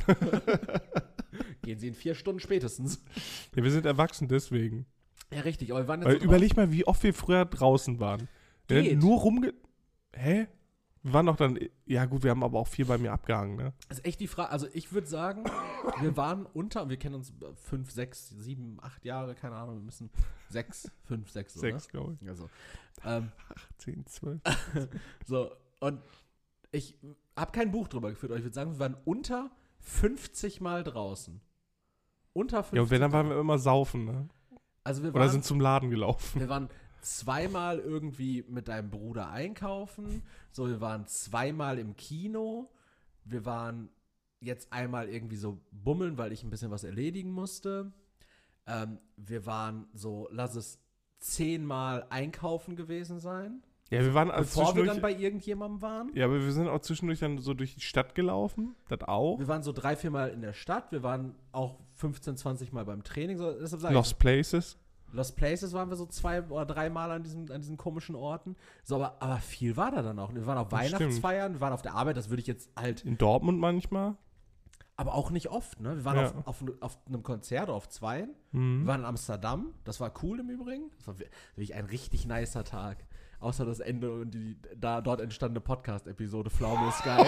S2: Gehen Sie in vier Stunden spätestens.
S1: Ja, wir sind erwachsen deswegen.
S2: Ja, richtig. Aber wir waren jetzt
S1: Weil,
S2: so
S1: überleg mal, wie oft wir früher draußen waren. Wir
S2: Geht.
S1: haben nur rumge... Hä? Wir waren doch dann... Ja gut, wir haben aber auch viel bei mir abgehangen, ne?
S2: Das ist echt die Frage. Also ich würde sagen, wir waren unter, wir kennen uns fünf, sechs, sieben, acht Jahre, keine Ahnung, wir müssen sechs, fünf, sechs, so,
S1: Sechs, glaube ich.
S2: ne? Also, ähm,
S1: Zehn, zwölf.
S2: so, und ich habe kein Buch drüber geführt, aber ich würde sagen, wir waren unter fünfzig Mal draußen. Unter fünfzig
S1: Ja, und wenn, dann waren
S2: Mal.
S1: wir immer saufen, ne?
S2: Also wir
S1: Oder
S2: waren,
S1: sind zum Laden gelaufen.
S2: wir waren zweimal irgendwie mit deinem Bruder einkaufen. So, wir waren zweimal im Kino. Wir waren jetzt einmal irgendwie so bummeln, weil ich ein bisschen was erledigen musste. Ähm, wir waren so, lass es zehnmal einkaufen gewesen sein.
S1: Ja, wir waren also
S2: Bevor wir
S1: zwischendurch...
S2: dann bei irgendjemandem waren.
S1: Ja, aber wir sind auch zwischendurch dann so durch die Stadt gelaufen. Das auch.
S2: Wir waren so drei, vier Mal in der Stadt. Wir waren auch fünfzehn, zwanzig Mal beim Training. So, deshalb sag ich,
S1: Lost Places.
S2: Lost Places waren wir so zwei oder drei Mal an diesen, an diesen komischen Orten. So, aber, aber viel war da dann auch. Wir waren auf
S1: Das
S2: Weihnachtsfeiern, wir waren auf der Arbeit, das würde ich jetzt halt,
S1: In Dortmund manchmal.
S2: aber auch nicht oft, ne? Wir waren
S1: Ja.
S2: auf, auf, auf einem Konzert, auf zweien.
S1: Mhm.
S2: Wir waren in Amsterdam, das war cool im Übrigen. Das war wirklich ein richtig nicer Tag. Außer das Ende und die da dort entstandene Podcast-Episode Pflaume ist geil.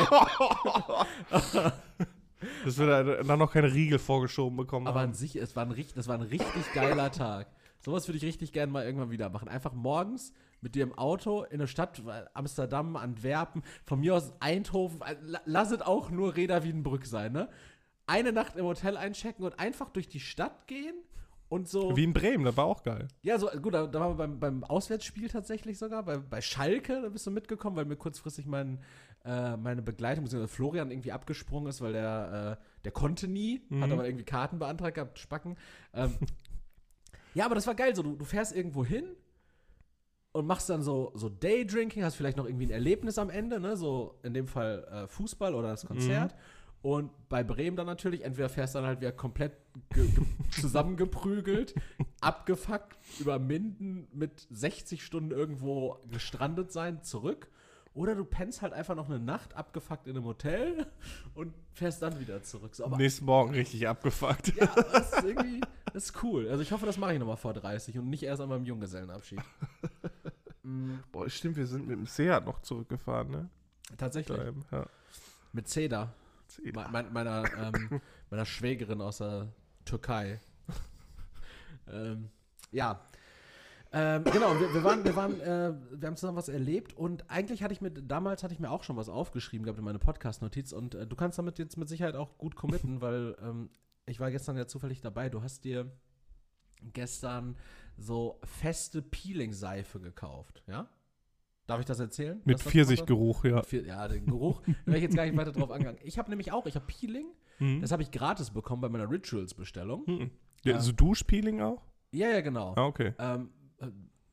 S1: Dass wir da, da noch keine Riegel vorgeschoben bekommen
S2: Aber
S1: haben.
S2: an sich, es war ein, richtig- das war ein richtig geiler Tag. Sowas würde ich richtig gerne mal irgendwann wieder machen. Einfach morgens mit dir im Auto in eine Stadt, Amsterdam, Antwerpen, von mir aus Eindhoven, la- lass es auch nur Reda Wiedenbrück sein, ne? Eine Nacht im Hotel einchecken und einfach durch die Stadt gehen und so.
S1: Wie in Bremen, das war auch geil.
S2: Ja, so, gut, da, da waren wir beim, beim Auswärtsspiel tatsächlich sogar, bei, bei Schalke, da bist du mitgekommen, weil mir kurzfristig mein, äh, meine Begleitung, beziehungsweise Florian irgendwie abgesprungen ist, weil der, äh, der konnte nie,
S1: Mhm.
S2: hat aber irgendwie Karten beantragt gehabt, Spacken. Ähm, ja, aber das war geil, so, du, du fährst irgendwo hin und machst dann so, so Daydrinking, hast vielleicht noch irgendwie ein Erlebnis am Ende, ne, so in dem Fall äh, Fußball oder das Konzert. Und bei Bremen dann natürlich, entweder fährst du dann halt wieder komplett ge ge zusammengeprügelt, abgefuckt, über Minden mit sechzig Stunden irgendwo gestrandet sein, zurück. Oder du pennst halt einfach noch eine Nacht abgefuckt in einem Hotel und fährst dann wieder zurück. So, aber
S1: Nächsten Morgen richtig abgefuckt.
S2: ja, das ist irgendwie, das ist cool. Also ich hoffe, das mache ich nochmal vor dreißig und nicht erst an meinem Junggesellenabschied. mm,
S1: Boah, stimmt, wir sind mit dem Seat noch zurückgefahren, ne?
S2: tatsächlich.
S1: Da eben, ja.
S2: Mit Seda. Me mein, meiner, ähm, meiner Schwägerin aus der Türkei. ähm, ja. Ähm, genau, wir, wir waren, wir waren, äh, wir haben zusammen was erlebt und eigentlich hatte ich mir, damals hatte ich mir auch schon was aufgeschrieben gehabt in meine Podcast-Notiz und äh, du kannst damit jetzt mit Sicherheit auch gut committen, weil ähm, ich war gestern ja zufällig dabei. Du hast dir gestern so feste Peeling-Seife gekauft, ja? Darf ich das erzählen?
S1: Mit
S2: Was das
S1: Pfirsichgeruch, ja.
S2: Mit Pfirsich- Ja, den Geruch. Da wäre ich jetzt gar nicht weiter drauf angegangen. Ich habe nämlich auch, ich habe Peeling.
S1: Mhm.
S2: Das habe ich gratis bekommen bei meiner Rituals-Bestellung.
S1: Mhm. Ja,
S2: Ja.
S1: so Duschpeeling auch?
S2: Ja, ja, genau.
S1: Ah, okay.
S2: Ähm, äh,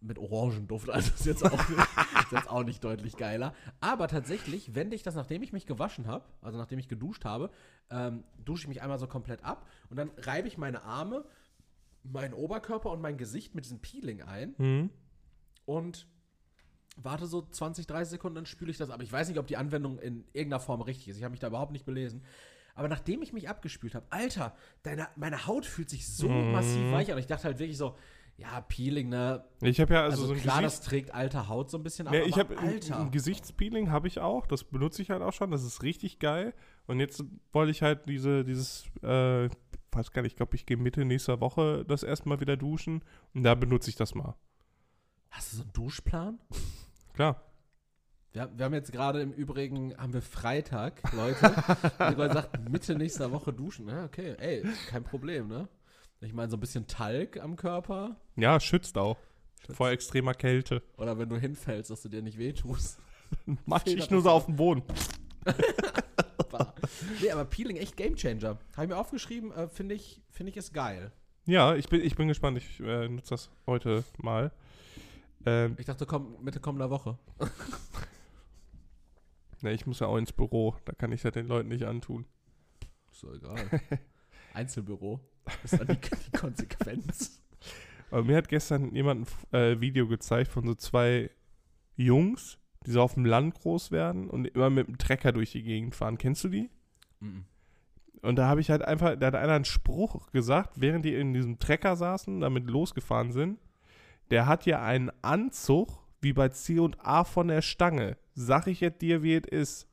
S2: mit Orangenduft, also ist jetzt, auch nicht, ist jetzt auch nicht deutlich geiler. Aber tatsächlich wende ich das, nachdem ich mich gewaschen habe, also nachdem ich geduscht habe, ähm, dusche ich mich einmal so komplett ab und dann reibe ich meine Arme, meinen Oberkörper und mein Gesicht mit diesem Peeling ein
S1: Mhm.
S2: und warte so zwanzig, dreißig Sekunden, dann spüle ich das ab. Ich weiß nicht, ob die Anwendung in irgendeiner Form richtig ist. Ich habe mich da überhaupt nicht belesen. Aber nachdem ich mich abgespült habe, Alter, deine, meine Haut fühlt sich so
S1: Mhm.
S2: massiv weich an. Ich dachte halt wirklich so, ja, Peeling, ne?
S1: Ich habe ja also,
S2: Also,
S1: so ein
S2: klar,
S1: Gesicht,
S2: das trägt alte Haut so ein bisschen ab,
S1: nee, ich
S2: aber
S1: habe ein,
S2: Alter.
S1: ein Gesichtspeeling habe ich auch, das benutze ich halt auch schon, das ist richtig geil. Und jetzt wollte ich halt diese, dieses, äh, weiß gar nicht, ich glaube, ich gehe Mitte nächster Woche das erstmal wieder duschen und da benutze ich das mal.
S2: Hast du so einen Duschplan?
S1: Klar.
S2: Wir, wir haben jetzt gerade im Übrigen, haben wir Freitag, Leute. Und Leute sagt, Mitte nächster Woche duschen. Ja, okay, ey, kein Problem, ne? Ich meine, so ein bisschen Talg am Körper.
S1: Ja, schützt auch.
S2: Schützt.
S1: Vor extremer Kälte.
S2: Oder wenn du hinfällst, dass du dir nicht wehtust.
S1: Mach
S2: Fehlt
S1: ich
S2: das
S1: nur so
S2: so?
S1: auf dem Boden.
S2: Nee, aber Peeling echt Gamechanger. Habe ich mir aufgeschrieben, äh, finde ich, find ich ist geil.
S1: Ja, ich bin, ich bin gespannt. Ich äh, nutze das heute mal. Ähm,
S2: Ich dachte, komm, Mitte kommender Woche.
S1: ne, ich muss ja auch ins Büro. Da kann ich das den Leuten nicht antun.
S2: Ist doch egal. Einzelbüro. Ist dann die, die Konsequenz.
S1: Aber mir hat gestern jemand ein äh, Video gezeigt von so zwei Jungs, die so auf dem Land groß werden und immer mit dem Trecker durch die Gegend fahren. Kennst du die?
S2: Mhm.
S1: Und da habe ich halt einfach, da hat einer einen Spruch gesagt, während die in diesem Trecker saßen, damit losgefahren sind. Der hat ja einen Anzug wie bei C und A von der Stange. Sag ich jetzt dir, wie es ist.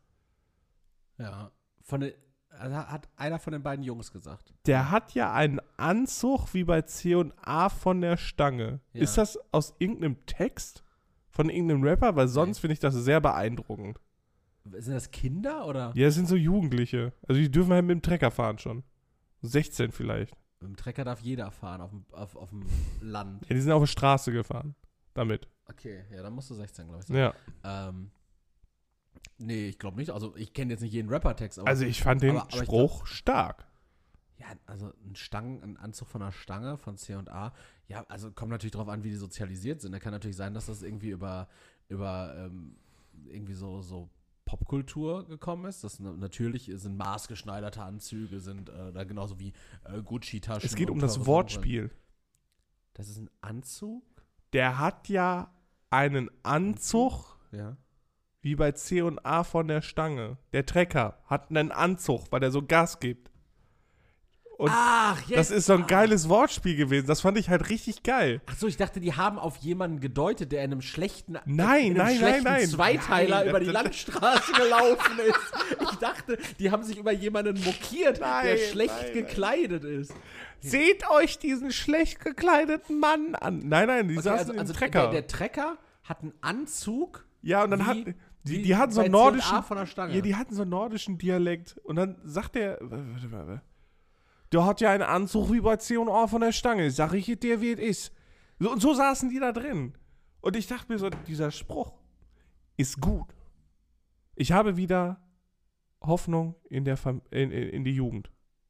S2: Ja. Von den, also hat einer von den beiden Jungs gesagt.
S1: Der hat ja einen Anzug wie bei C und A von der Stange.
S2: Ja.
S1: Ist das aus irgendeinem Text von irgendeinem Rapper? Weil sonst
S2: Nee.
S1: finde ich das sehr beeindruckend.
S2: Sind das Kinder oder?
S1: Ja, das sind so Jugendliche. Also die dürfen halt mit dem Trecker fahren schon. sechzehn vielleicht.
S2: Mit dem Trecker darf jeder fahren auf dem, auf, auf dem Land.
S1: Ja, die sind auf der Straße gefahren. Damit.
S2: Okay, ja, dann musst du sechzehn, glaube ich, sein.
S1: Ja.
S2: Ähm, nee, ich glaube nicht. Also ich kenne jetzt nicht jeden Rapper-Text. Aber
S1: Also ich fand den
S2: aber- aber ich
S1: Spruch stark.
S2: ja, also ein Stangen, ein Anzug von einer Stange von C und A. Ja, also kommt natürlich drauf an, wie die sozialisiert sind. Da kann natürlich sein, dass das irgendwie über, über ähm, irgendwie so, so Popkultur gekommen ist. Das na- natürlich sind maßgeschneiderte Anzüge, sind äh, da genauso wie äh, Gucci-Taschen.
S1: Es geht
S2: und
S1: um das
S2: teure
S1: Wortspiel.
S2: Sachen. Das ist ein Anzug?
S1: Der hat ja einen Anzug
S2: Ja.
S1: wie bei C und A von der Stange. Der Trecker hat einen Anzug, weil er so Gas gibt. Und
S2: Ach, jetzt.
S1: das ist so ein geiles Wortspiel gewesen. Das fand ich halt richtig geil.
S2: Ach so, ich dachte, die haben auf jemanden gedeutet, der in einem schlechten,
S1: Nein,
S2: in einem
S1: nein,
S2: schlechten
S1: nein, nein.
S2: Zweiteiler
S1: Nein,
S2: über die
S1: das-
S2: Landstraße gelaufen ist. Ich dachte, die haben sich über jemanden mokiert, der
S1: Nein,
S2: schlecht
S1: nein, nein.
S2: gekleidet ist.
S1: Seht euch diesen schlecht gekleideten Mann an. Nein, nein, die
S2: Okay,
S1: saßen
S2: also,
S1: im
S2: also
S1: Trecker.
S2: der, der Trecker hat einen Anzug.
S1: ja, und dann
S2: wie-
S1: hat die,
S2: wie
S1: die hatten so
S2: bei
S1: einen
S2: C und A
S1: nordischen
S2: von der Stange.
S1: Ja, die hatten so einen nordischen Dialekt und dann sagt der warte, warte, der hat ja einen Anzug wie bei C und A von der Stange. Sag ich dir, wie es ist. So, und so saßen die da drin. Und ich dachte mir so, dieser Spruch ist gut. Ich habe wieder Hoffnung in, der Fam in, in, in die Jugend.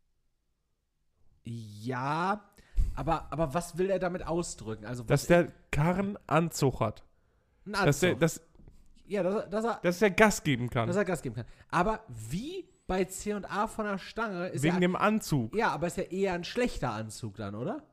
S2: Ja, aber, aber was will er damit ausdrücken? Also,
S1: Dass
S2: was
S1: der Karren Anzug hat.
S2: ein
S1: Dass der,
S2: Anzug.
S1: dass,
S2: ja, dass, er- dass, er,
S1: dass der Gas geben kann.
S2: dass er Gas geben kann. Aber wie bei C und A von der Stange ist
S1: Wegen
S2: ja,
S1: dem Anzug.
S2: ja, aber ist ja eher ein schlechter Anzug dann, oder?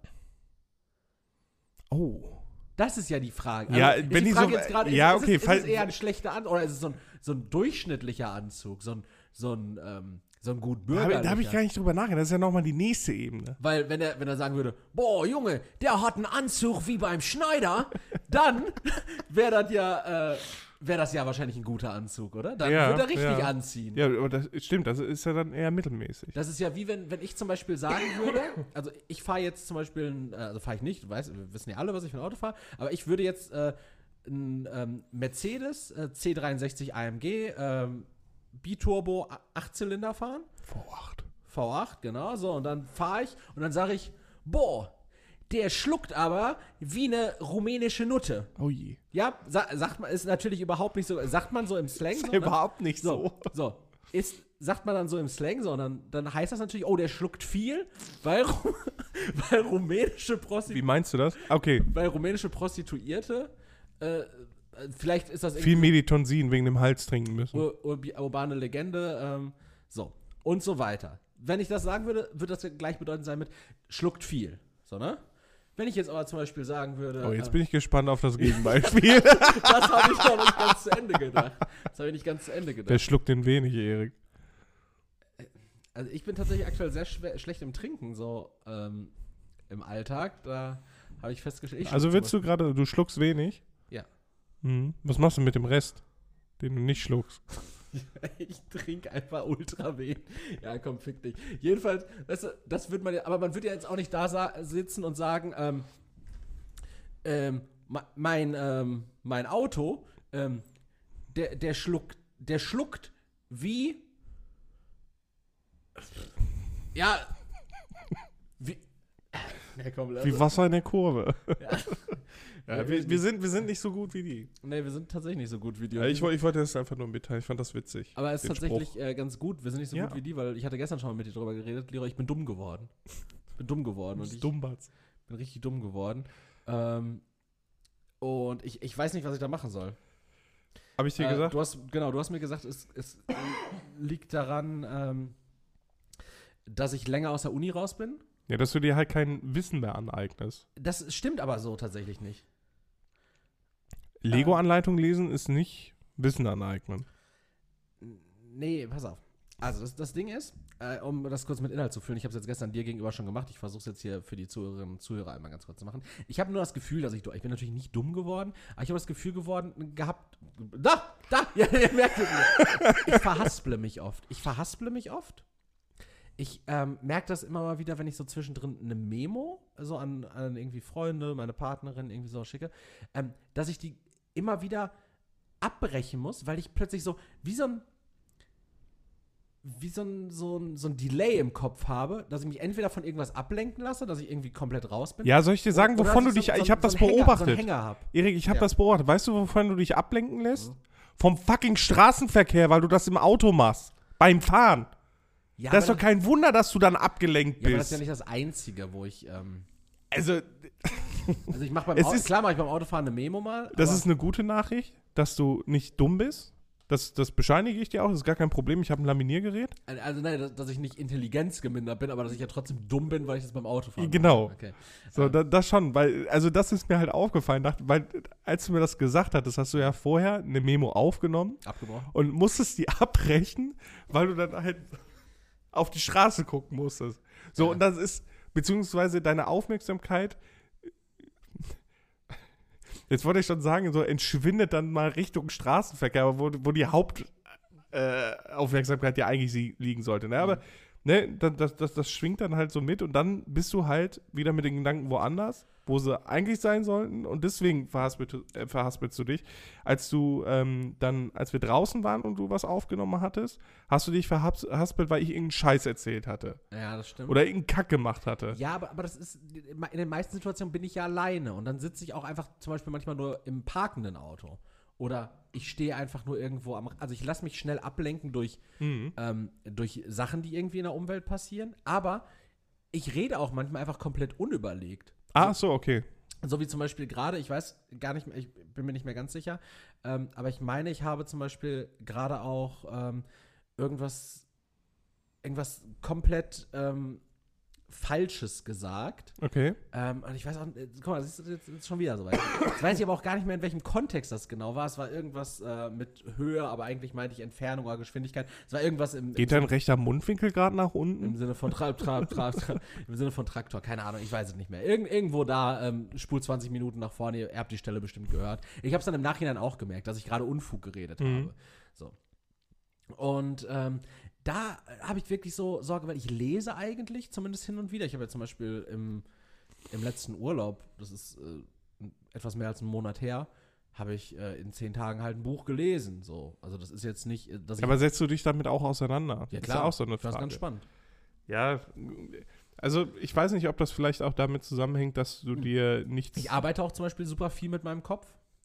S1: Oh.
S2: Das ist ja die Frage.
S1: Ja,
S2: ist
S1: wenn
S2: die
S1: die
S2: Frage
S1: so-
S2: jetzt gerade,
S1: ja,
S2: ist,
S1: okay,
S2: ist, es,
S1: fall-
S2: ist es eher ein schlechter Anzug oder ist es so ein, so ein durchschnittlicher Anzug, so ein, so ein, ähm, so ein gut
S1: Da habe
S2: bürgerlicher?
S1: hab ich gar nicht drüber nachgedacht. Das ist ja nochmal die nächste Ebene.
S2: Weil wenn er, wenn er sagen würde, boah, Junge, der hat einen Anzug wie beim Schneider, dann wäre das ja, äh, wäre das ja wahrscheinlich ein guter Anzug, oder? Dann
S1: Ja,
S2: würde er richtig
S1: ja.
S2: anziehen.
S1: Ja, aber das stimmt, das ist ja dann eher mittelmäßig.
S2: Das ist ja wie wenn, wenn ich zum Beispiel sagen würde, also ich fahre jetzt zum Beispiel, ein, äh, also fahre ich nicht, du weißt, wir wissen ja alle, was ich für ein Auto fahre, aber ich würde jetzt äh, ein ähm, Mercedes äh, C dreiundsechzig A M G ähm, Biturbo acht Zylinder fahren.
S1: V acht.
S2: V acht, genau, so, und dann fahre ich und dann sage ich, boah, der schluckt aber wie eine rumänische Nutte.
S1: Oh je.
S2: Ja, sa sagt man, ist natürlich überhaupt nicht so, sagt man so im Slang.
S1: Ist
S2: so,
S1: ja
S2: ne?
S1: überhaupt nicht so.
S2: So, so. ist, sagt man dann so im Slang, sondern dann heißt das natürlich, oh, der schluckt viel, weil, weil rumänische Prostituierte.
S1: Wie meinst du das? Okay.
S2: Weil rumänische Prostituierte, äh, vielleicht ist das
S1: Viel Meditonsin wegen dem Hals trinken müssen.
S2: ur- ur- urbane Legende, ähm, so, und so weiter. Wenn ich das sagen würde, würde das gleichbedeutend sein mit schluckt viel, so, ne? Wenn ich jetzt aber zum Beispiel sagen würde,
S1: Oh, jetzt
S2: äh,
S1: bin ich gespannt auf das Gegenbeispiel.
S2: das habe ich noch nicht ganz zu Ende gedacht. Das habe ich nicht ganz zu Ende gedacht.
S1: Der schluckt den wenig, Erik.
S2: Also ich bin tatsächlich aktuell sehr schwer, schlecht im Trinken, so ähm, im Alltag. Da habe ich festgestellt. Ich
S1: Also willst du gerade, du schluckst wenig?
S2: Ja.
S1: Mhm. Was machst du mit dem Rest, den du nicht schluckst?
S2: Ich trinke einfach ultra wenig. Ja, komm, fick dich. Jedenfalls, das, das wird man ja, aber man wird ja jetzt auch nicht da sa- sitzen und sagen, ähm, ähm, ma- mein, ähm, mein Auto, ähm, der, der schluckt, der schluckt wie, ja, wie, ja, komm, lass
S1: Wie
S2: es.
S1: Wasser in der Kurve.
S2: Ja.
S1: Ja, wir, wir, sind, wir sind nicht so gut wie die.
S2: Nee, wir sind tatsächlich nicht so gut wie die.
S1: Ja, ich, woll- ich wollte das einfach nur mitteilen, ich fand das witzig.
S2: Aber es ist
S1: den
S2: tatsächlich
S1: Spruch.
S2: äh, ganz gut. Wir sind nicht so
S1: Ja.
S2: gut wie die, weil ich hatte gestern schon mal mit dir drüber geredet. Leroy, ich bin dumm geworden. Ich bin dumm geworden.
S1: Du
S2: Und
S1: bist
S2: ich
S1: Dummbatz.
S2: bin richtig dumm geworden. Ähm, und ich, ich weiß nicht, was ich da machen soll.
S1: Habe ich dir
S2: Äh,
S1: gesagt?
S2: Du hast, genau, du hast mir gesagt, es, es äh, liegt daran, ähm, dass ich länger aus der Uni raus bin.
S1: Ja, dass du dir halt kein Wissen mehr aneignest.
S2: Das stimmt aber so tatsächlich nicht.
S1: Lego-Anleitung lesen ist nicht Wissen aneignen.
S2: Nee, pass auf. Also das, das Ding ist, äh, um das kurz mit Inhalt zu füllen, ich habe es jetzt gestern dir gegenüber schon gemacht, ich versuche es jetzt hier für die Zuhörerinnen und Zuhörer einmal ganz kurz zu machen. Ich habe nur das Gefühl, dass ich, ich bin natürlich nicht dumm geworden, aber ich habe das Gefühl geworden, gehabt, da, da, ja, ihr merkt es wieder. Ich verhasple mich oft. Ich verhasple mich oft. Ich ähm, merke das immer mal wieder, wenn ich so zwischendrin eine Memo so an, an irgendwie Freunde, meine Partnerin irgendwie so schicke, ähm, dass ich die immer wieder abbrechen muss, weil ich plötzlich so wie so ein wie so ein, so, ein, so ein Delay im Kopf habe, dass ich mich entweder von irgendwas ablenken lasse, dass ich irgendwie komplett raus bin.
S1: Ja, soll ich dir sagen,
S2: Oder
S1: wovon du
S2: dass
S1: dich,
S2: so- so-
S1: ich habe
S2: so
S1: das
S2: einen Hänger-
S1: beobachtet.
S2: So einen Hänger hab.
S1: Erik, ich habe
S2: Ja.
S1: das beobachtet. Weißt du, wovon du dich ablenken lässt?
S2: Mhm.
S1: Vom fucking Straßenverkehr, weil du das im Auto machst. Beim Fahren.
S2: Ja,
S1: das ist
S2: aber
S1: doch kein Wunder, dass du dann abgelenkt
S2: ja, aber das ist ja
S1: bist.
S2: nicht das Einzige, wo ich, ähm,
S1: Also,
S2: also ich mache beim
S1: Es
S2: Auto,
S1: ist-
S2: klar mache ich beim Autofahren eine Memo mal.
S1: das
S2: aber
S1: ist eine gute Nachricht, dass du nicht dumm bist. Das, das bescheinige ich dir auch, das ist gar kein Problem. Ich habe ein Laminiergerät.
S2: Also nein, dass, dass ich nicht intelligenzgemindert bin, aber dass ich ja trotzdem dumm bin, weil ich das beim Autofahren mache.
S1: Genau.
S2: Okay.
S1: So,
S2: Ja.
S1: da, das schon, weil, also das ist mir halt aufgefallen, dachte, weil als du mir das gesagt hattest, hast du ja vorher eine Memo aufgenommen
S2: Abgebrochen.
S1: und musstest die abbrechen, weil du dann halt auf die Straße gucken musstest. So,
S2: Ja.
S1: und das ist, beziehungsweise deine Aufmerksamkeit, jetzt wollte ich schon sagen, so entschwindet dann mal Richtung Straßenverkehr, aber wo, wo die Hauptaufmerksamkeit äh, Aufmerksamkeit ja eigentlich sie liegen sollte. Ne? Aber ne, das, das, das, das schwingt dann halt so mit und dann bist du halt wieder mit den Gedanken woanders, wo sie eigentlich sein sollten und deswegen verhaspelt, äh, verhaspelst du dich. Als du ähm, dann, als wir draußen waren und du was aufgenommen hattest, hast du dich verhaspelt, weil ich irgendeinen Scheiß erzählt hatte.
S2: Ja, das stimmt.
S1: Oder irgendeinen Kack gemacht hatte.
S2: Ja, aber, aber das ist, in den meisten Situationen bin ich ja alleine und dann sitze ich auch einfach zum Beispiel manchmal nur im parkenden Auto. Oder ich stehe einfach nur irgendwo am, also ich lasse mich schnell ablenken durch,
S1: Mhm.
S2: ähm, durch Sachen, die irgendwie in der Umwelt passieren, aber ich rede auch manchmal einfach komplett unüberlegt.
S1: Ah, so, okay.
S2: So wie zum Beispiel gerade, ich weiß gar nicht mehr, ich bin mir nicht mehr ganz sicher, ähm, aber ich meine, ich habe zum Beispiel gerade auch ähm, irgendwas, irgendwas komplett ähm, Falsches gesagt.
S1: Okay.
S2: Ähm, und ich weiß auch, äh, guck mal, das ist jetzt, jetzt schon wieder soweit. Jetzt weiß ich aber auch gar nicht mehr, in welchem Kontext das genau war. Es war irgendwas äh, mit Höhe, aber eigentlich meinte ich Entfernung oder Geschwindigkeit. Es war irgendwas im, im,
S1: Geht dein rechter Mundwinkel gerade nach
S2: im
S1: unten?
S2: Sinne von Tra Tra Tra Tra im Sinne von Traktor, keine Ahnung, ich weiß es nicht mehr. Irgend, irgendwo da, ähm, spul zwanzig Minuten nach vorne, ihr habt die Stelle bestimmt gehört. Ich habe es dann im Nachhinein auch gemerkt, dass ich gerade Unfug geredet
S1: Mhm.
S2: habe. So. Und ähm, da habe ich wirklich so Sorge, weil ich lese eigentlich, zumindest hin und wieder. Ich habe ja zum Beispiel im, im letzten Urlaub, das ist äh, etwas mehr als einen Monat her, habe ich äh, in zehn Tagen halt ein Buch gelesen. So. Also das ist jetzt nicht, äh, dass ich...
S1: Aber setzt du dich damit auch auseinander?
S2: ja
S1: Das
S2: klar,
S1: ist ja auch so eine
S2: das ist
S1: Frage.
S2: ganz spannend.
S1: Ja, also ich weiß nicht, ob das vielleicht auch damit zusammenhängt, dass du dir nichts...
S2: Ich arbeite auch zum Beispiel super viel mit meinem Kopf.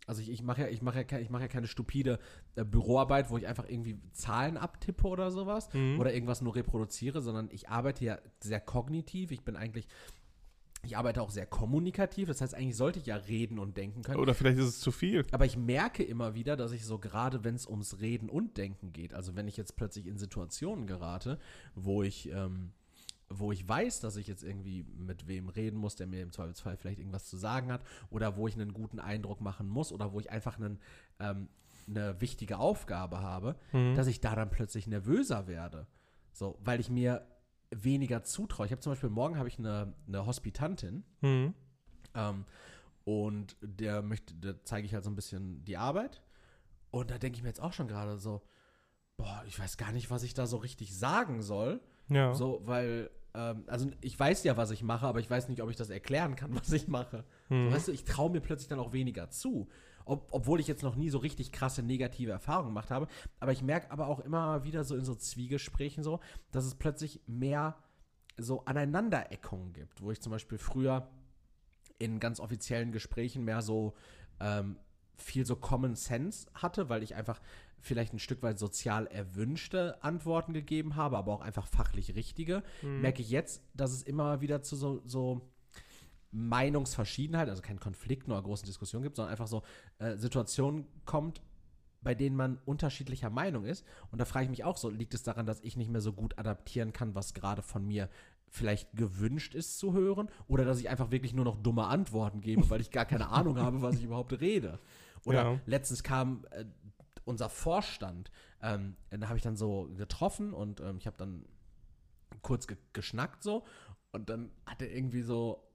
S2: Also ich, ich mache ja, ich mache ja, ke- ich mache ja keine stupide äh, Büroarbeit, wo ich einfach irgendwie Zahlen abtippe oder sowas
S1: Mhm.
S2: oder irgendwas nur reproduziere, sondern ich arbeite ja sehr kognitiv. Ich bin eigentlich, ich arbeite auch sehr kommunikativ. Das heißt, eigentlich sollte ich ja reden und denken können.
S1: Oder vielleicht ist es zu viel.
S2: Aber ich merke immer wieder, dass ich so gerade, wenn es ums Reden und Denken geht, also wenn ich jetzt plötzlich in Situationen gerate, wo ich, ähm, wo ich weiß, dass ich jetzt irgendwie mit wem reden muss, der mir im Zweifelsfall vielleicht irgendwas zu sagen hat, oder wo ich einen guten Eindruck machen muss, oder wo ich einfach einen, ähm, eine wichtige Aufgabe habe,
S1: Mhm.
S2: dass ich da dann plötzlich nervöser werde. So, weil ich mir weniger zutraue. Ich habe zum Beispiel, morgen habe ich eine, eine Hospitantin,
S1: Mhm.
S2: ähm, und der möchte, da zeige ich halt so ein bisschen die Arbeit. Und da denke ich mir jetzt auch schon gerade so, boah, ich weiß gar nicht, was ich da so richtig sagen soll.
S1: Ja.
S2: So, weil, ähm, also ich weiß ja, was ich mache, aber ich weiß nicht, ob ich das erklären kann, was ich mache.
S1: Mhm.
S2: So, weißt du, ich traue mir plötzlich dann auch weniger zu. Ob, obwohl ich jetzt noch nie so richtig krasse negative Erfahrungen gemacht habe. Aber ich merke aber auch immer wieder so in so Zwiegesprächen so, dass es plötzlich mehr so Aneinandereckungen gibt, wo ich zum Beispiel früher in ganz offiziellen Gesprächen mehr so ähm, viel so Common Sense hatte, weil ich einfach vielleicht ein Stück weit sozial erwünschte Antworten gegeben habe, aber auch einfach fachlich richtige,
S1: Mhm.
S2: merke ich jetzt, dass es immer wieder zu so, so Meinungsverschiedenheit, also keinen Konflikten oder großen Diskussionen gibt, sondern einfach so äh, Situationen kommt, bei denen man unterschiedlicher Meinung ist. Und da frage ich mich auch so, liegt es daran, dass ich nicht mehr so gut adaptieren kann, was gerade von mir vielleicht gewünscht ist zu hören, oder dass ich einfach wirklich nur noch dumme Antworten gebe, weil ich gar keine Ahnung habe, was ich überhaupt rede. Oder
S1: Ja.
S2: letztens kam äh, unser Vorstand, ähm, da habe ich dann so getroffen und ähm, ich habe dann kurz ge geschnackt so und dann hat er irgendwie so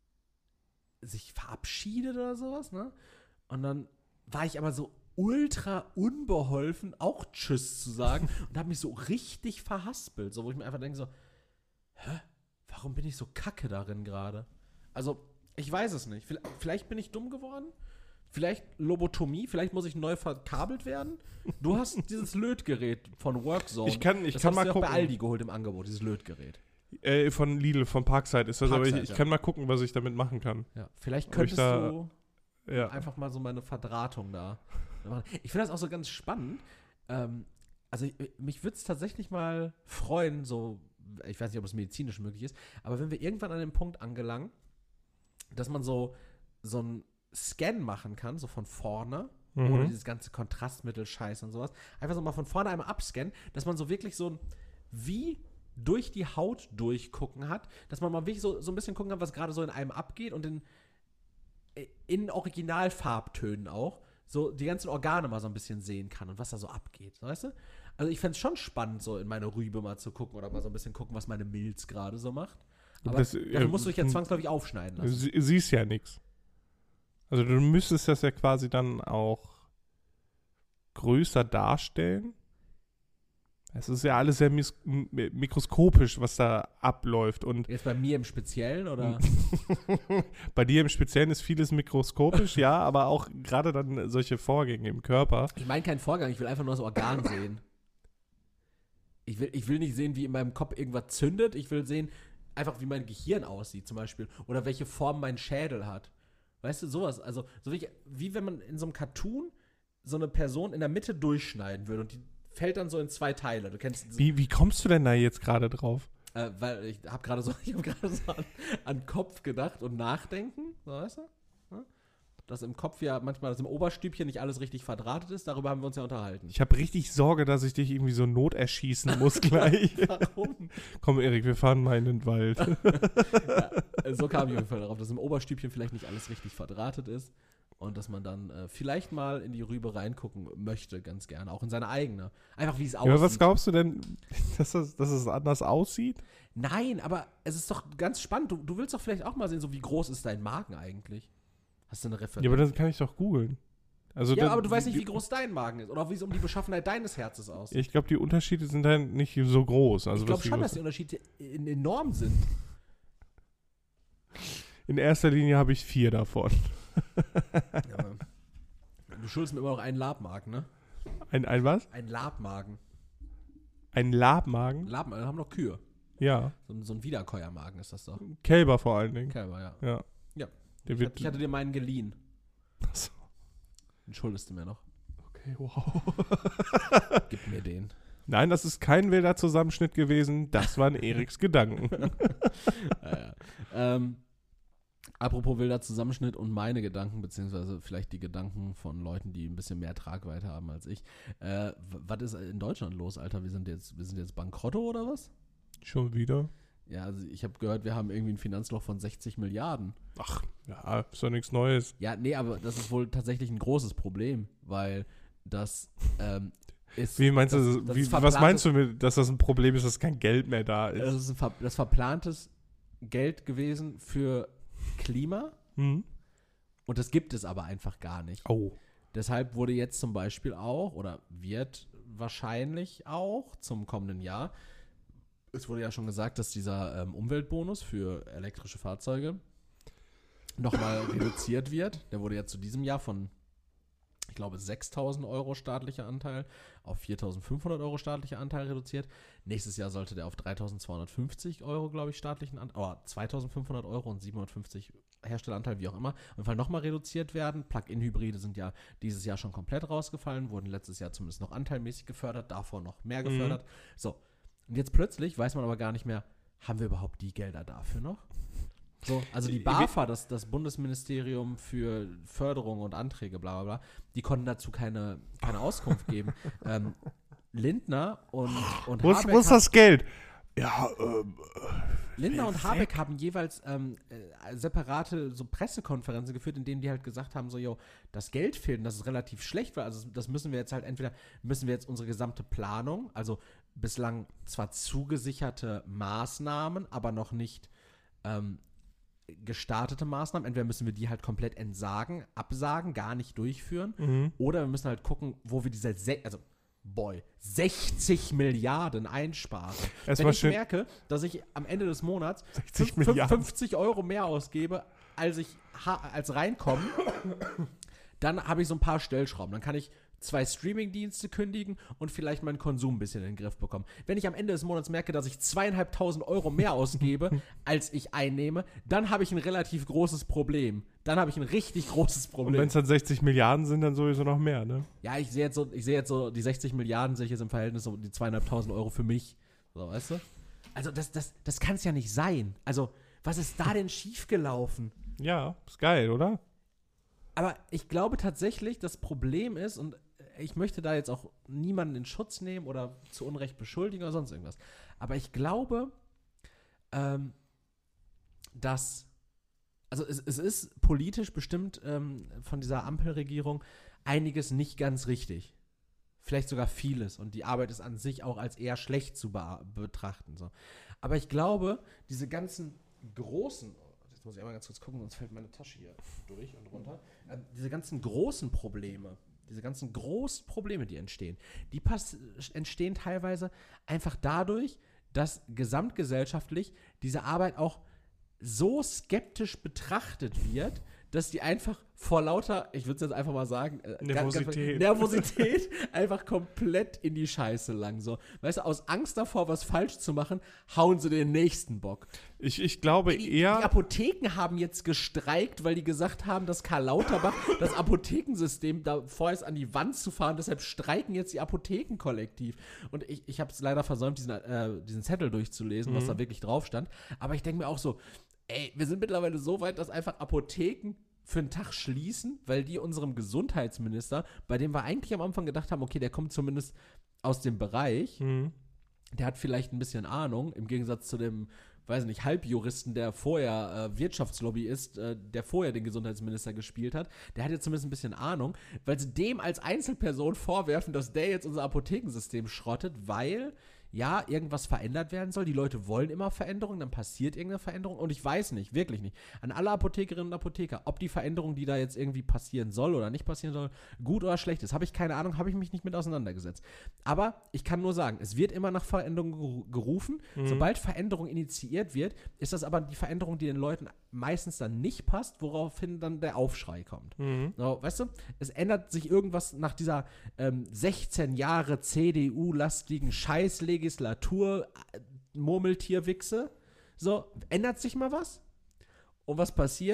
S2: sich verabschiedet oder sowas, ne? Und dann war ich aber so ultra unbeholfen, auch Tschüss zu sagen und habe mich so richtig verhaspelt, so wo ich mir einfach denke so, hä, warum bin ich so kacke darin gerade? Also, ich weiß es nicht. Vielleicht, vielleicht bin ich dumm geworden. Vielleicht Lobotomie. Vielleicht muss ich neu verkabelt werden. Du hast dieses Lötgerät von Workzone.
S1: Ich kann, ich
S2: das
S1: kann
S2: hast
S1: mal
S2: du auch
S1: gucken.
S2: bei Aldi geholt im Angebot, dieses Lötgerät.
S1: Äh, von Lidl, von Parkside ist das, aber
S2: Parkside,
S1: ich, ich
S2: ja.
S1: kann mal gucken, was ich damit machen kann.
S2: Ja, vielleicht
S1: Ob ich
S2: könntest
S1: da-
S2: du
S1: Ja.
S2: einfach mal so meine Verdrahtung da machen. Ich finde das auch so ganz spannend. Ähm, also ich, mich würde es tatsächlich mal freuen, so, ich weiß nicht, ob es medizinisch möglich ist, aber wenn wir irgendwann an dem Punkt angelangen, dass man so, so einen Scan machen kann, so von vorne,
S1: Mhm.
S2: ohne dieses ganze Kontrastmittel-Scheiß und sowas, einfach so mal von vorne einmal abscannen, dass man so wirklich so ein, wie durch die Haut durchgucken hat, dass man mal wirklich so, so ein bisschen gucken kann, was gerade so in einem abgeht und in in Originalfarbtönen auch, so die ganzen Organe mal so ein bisschen sehen kann und was da so abgeht, weißt du? Also ich fände es schon spannend, so in meine Rübe mal zu gucken oder mal so ein bisschen gucken, was meine Milz gerade so macht. Aber
S1: Das,
S2: dafür
S1: äh,
S2: musst du dich ja zwangsläufig aufschneiden lassen.
S1: Sie, siehst ja nichts. Also du müsstest das ja quasi dann auch größer darstellen. Es ist ja alles sehr mis m- mikroskopisch, was da abläuft. Und
S2: Jetzt bei mir im Speziellen oder?
S1: bei dir im Speziellen ist vieles mikroskopisch, ja, aber auch gerade dann solche Vorgänge im Körper.
S2: Ich meine keinen Vorgang, ich will einfach nur das Organ sehen. Ich will, ich will nicht sehen, wie in meinem Kopf irgendwas zündet. Ich will sehen, einfach wie mein Gehirn aussieht zum Beispiel. Oder welche Form mein Schädel hat. Weißt du, sowas. Also, so wie, wie wenn man in so einem Cartoon so eine Person in der Mitte durchschneiden würde und die fällt dann so in zwei Teile. Du kennst
S1: Wie, wie kommst du denn da jetzt gerade drauf?
S2: äh, weil ich habe gerade so, ich hab gerade so an, an Kopf gedacht und nachdenken, so, weißt du? Ja? Dass im Kopf ja manchmal, dass im Oberstübchen nicht alles richtig verdrahtet ist, darüber haben wir uns ja unterhalten.
S1: Ich habe richtig Sorge, dass ich dich irgendwie so noterschießen muss gleich.
S2: Warum?
S1: Komm, Erik, wir fahren mal in den Wald.
S2: Ja, so kam ich auf jeden Fall darauf, dass im Oberstübchen vielleicht nicht alles richtig verdrahtet ist und dass man dann äh, vielleicht mal in die Rübe reingucken möchte, ganz gerne, auch in seine eigene. Einfach wie es
S1: Ja,
S2: aussieht.
S1: aber was glaubst du denn, dass, das, dass es anders aussieht?
S2: Nein, aber es ist doch ganz spannend. Du, du willst doch vielleicht auch mal sehen, so wie groß ist dein Magen eigentlich? Hast du eine Referenz?
S1: Ja, aber das kann ich doch googeln. Also
S2: Ja,
S1: das-
S2: aber du weißt nicht,
S1: die-
S2: wie groß dein Magen ist oder wie es um die Beschaffenheit deines Herzens aussieht.
S1: Ich glaube, die Unterschiede sind dann nicht so groß. Also
S2: ich glaube
S1: was die
S2: schon,
S1: groß-
S2: dass die Unterschiede in- enorm sind.
S1: In erster Linie habe ich vier davon.
S2: Ja, aber du schuldest mir immer noch einen Labmagen, ne?
S1: Ein, ein was?
S2: Ein Labmagen.
S1: Ein Labmagen?
S2: Labmagen haben doch Kühe.
S1: Ja.
S2: So, so ein Wiederkäuermagen ist das doch.
S1: Kälber vor allen Dingen.
S2: Kälber, ja.
S1: Ja.
S2: Ja.
S1: Der
S2: Ich,
S1: wird,
S2: hab, ich hatte dir meinen geliehen.
S1: Achso.
S2: Den schuldest du mir noch.
S1: Okay, wow.
S2: Gib mir den.
S1: Nein, das ist kein wilder Zusammenschnitt gewesen. Das waren Eriks Gedanken.
S2: ja, ja. Ähm, apropos wilder Zusammenschnitt und meine Gedanken, beziehungsweise vielleicht die Gedanken von Leuten, die ein bisschen mehr Tragweite haben als ich. Äh, was ist in Deutschland los, Alter? Wir sind jetzt, wir sind jetzt Bankrotto oder was?
S1: Schon wieder?
S2: Ja, also ich habe gehört, wir haben irgendwie ein Finanzloch von sechzig Milliarden.
S1: Ach, ja, ist doch nichts Neues.
S2: Ja, nee, aber das ist wohl tatsächlich ein großes Problem, weil das ähm, ist...
S1: Wie meinst
S2: das,
S1: du,
S2: das
S1: wie,
S2: ist
S1: was meinst du, mit, dass das ein Problem ist, dass kein Geld mehr da ist?
S2: Das ist ein ver, das verplantes Geld gewesen für Klima
S1: Hm?
S2: und das gibt es aber einfach gar nicht.
S1: Oh.
S2: Deshalb wurde jetzt zum Beispiel auch, oder wird wahrscheinlich auch zum kommenden Jahr, es wurde ja schon gesagt, dass dieser ähm, Umweltbonus für elektrische Fahrzeuge nochmal reduziert wird. Der wurde ja zu diesem Jahr von, ich glaube, sechstausend Euro staatlicher Anteil auf viertausendfünfhundert Euro staatlicher Anteil reduziert. Nächstes Jahr sollte der auf dreitausendzweihundertfünfzig Euro, glaube ich, staatlichen Anteil, oder zweitausendfünfhundert Euro und siebenhundertfünfzig Herstelleranteil, wie auch immer, auf jeden Fall nochmal reduziert werden. Plug-in-Hybride sind ja dieses Jahr schon komplett rausgefallen, wurden letztes Jahr zumindest noch anteilmäßig gefördert, davor noch mehr gefördert. Mhm. So, und jetzt plötzlich weiß man aber gar nicht mehr, haben wir überhaupt die Gelder dafür noch? So, also die BAFA, das, das Bundesministerium für Förderung und Anträge, bla bla bla, die konnten dazu keine, keine Auskunft geben. ähm, Lindner und, und
S1: wo
S2: Habeck
S1: wo ist das Geld? Ja, ähm,
S2: Lindner und Habeck haben jeweils ähm, äh, separate so Pressekonferenzen geführt, in denen die halt gesagt haben, so, yo, das Geld fehlt und das ist relativ schlecht, weil also das müssen wir jetzt halt entweder, müssen wir jetzt unsere gesamte Planung, also bislang zwar zugesicherte Maßnahmen, aber noch nicht ähm, gestartete Maßnahmen, entweder müssen wir die halt komplett entsagen, absagen, gar nicht durchführen,
S1: mhm.
S2: oder wir müssen halt gucken, wo wir diese, Se- also boy, sechzig Milliarden einsparen.
S1: Es
S2: Wenn
S1: war
S2: ich
S1: schön.
S2: merke, dass ich am Ende des Monats
S1: sechzig
S2: fünf-
S1: Milliarden.
S2: fünfzig Euro mehr ausgebe, als ich ha- als reinkomme, dann habe ich so ein paar Stellschrauben. Dann kann ich zwei Streaming-Dienste kündigen und vielleicht meinen Konsum ein bisschen in den Griff bekommen. Wenn ich am Ende des Monats merke, dass ich zweieinhalbtausend Euro mehr ausgebe, als ich einnehme, dann habe ich ein relativ großes Problem. Dann habe ich ein richtig großes
S1: Und
S2: Problem.
S1: wenn es dann sechzig Milliarden sind, dann sowieso noch mehr, ne?
S2: Ja, ich sehe jetzt so, ich sehe jetzt so, die sechzig Milliarden sehe ich jetzt im Verhältnis so die zweieinhalbtausend Euro für mich. So, weißt du? Also das, das, das kann es ja nicht sein. Also, was ist da denn schiefgelaufen?
S1: Ja, ist geil, oder?
S2: Aber ich glaube tatsächlich, das Problem ist, und ich möchte da jetzt auch niemanden in Schutz nehmen oder zu Unrecht beschuldigen oder sonst irgendwas. Aber ich glaube, ähm, dass, also es, es ist politisch bestimmt ähm, von dieser Ampelregierung einiges nicht ganz richtig. Vielleicht sogar vieles. Und die Arbeit ist an sich auch als eher schlecht zu be- betrachten. So. Aber ich glaube, diese ganzen großen, jetzt muss ich einmal ganz kurz gucken, sonst fällt meine Tasche hier durch und runter. Äh, diese ganzen großen Probleme, diese ganzen großen Probleme, die entstehen, die pass- entstehen teilweise einfach dadurch, dass gesamtgesellschaftlich diese Arbeit auch so skeptisch betrachtet wird, dass die einfach vor lauter, ich würde es jetzt einfach mal sagen, äh,
S1: Nervosität.
S2: Ganz, ganz, Nervosität einfach komplett in die Scheiße lang. So. Weißt du, aus Angst davor, was falsch zu machen, hauen sie den nächsten Bock.
S1: Ich, ich glaube
S2: Die,
S1: eher.
S2: die Apotheken haben jetzt gestreikt, weil die gesagt haben, dass Karl Lauterbach das Apothekensystem da vorerst an die Wand zu fahren. Deshalb streiken jetzt die Apotheken kollektiv. Und ich, ich habe es leider versäumt, diesen, äh, diesen Zettel durchzulesen,
S1: Mhm.
S2: was da wirklich drauf stand. Aber ich denke mir auch so, ey, wir sind mittlerweile so weit, dass einfach Apotheken für einen Tag schließen, weil die unserem Gesundheitsminister, bei dem wir eigentlich am Anfang gedacht haben, okay, der kommt zumindest aus dem Bereich,
S1: Mhm.
S2: der hat vielleicht ein bisschen Ahnung, im Gegensatz zu dem, weiß nicht, Halbjuristen, der vorher äh, Wirtschaftslobbyist, äh, der vorher den Gesundheitsminister gespielt hat, der hat jetzt zumindest ein bisschen Ahnung, weil sie dem als Einzelperson vorwerfen, dass der jetzt unser Apothekensystem schrottet, weil ja, irgendwas verändert werden soll. Die Leute wollen immer Veränderungen, dann passiert irgendeine Veränderung. Und ich weiß nicht, wirklich nicht, an alle Apothekerinnen und Apotheker, ob die Veränderung, die da jetzt irgendwie passieren soll oder nicht passieren soll, gut oder schlecht ist. Habe ich keine Ahnung, habe ich mich nicht mit auseinandergesetzt. Aber ich kann nur sagen, es wird immer nach Veränderungen gerufen.
S1: Mhm.
S2: Sobald Veränderung initiiert wird, ist das aber die Veränderung, die den Leuten meistens dann nicht passt, woraufhin dann der Aufschrei kommt.
S1: Mhm.
S2: So, weißt du, es ändert sich irgendwas nach dieser ähm, sechzehn Jahre C D U-lastigen Scheiß-Legislatur Murmeltierwichse. So, ändert sich mal was? Und was passiert?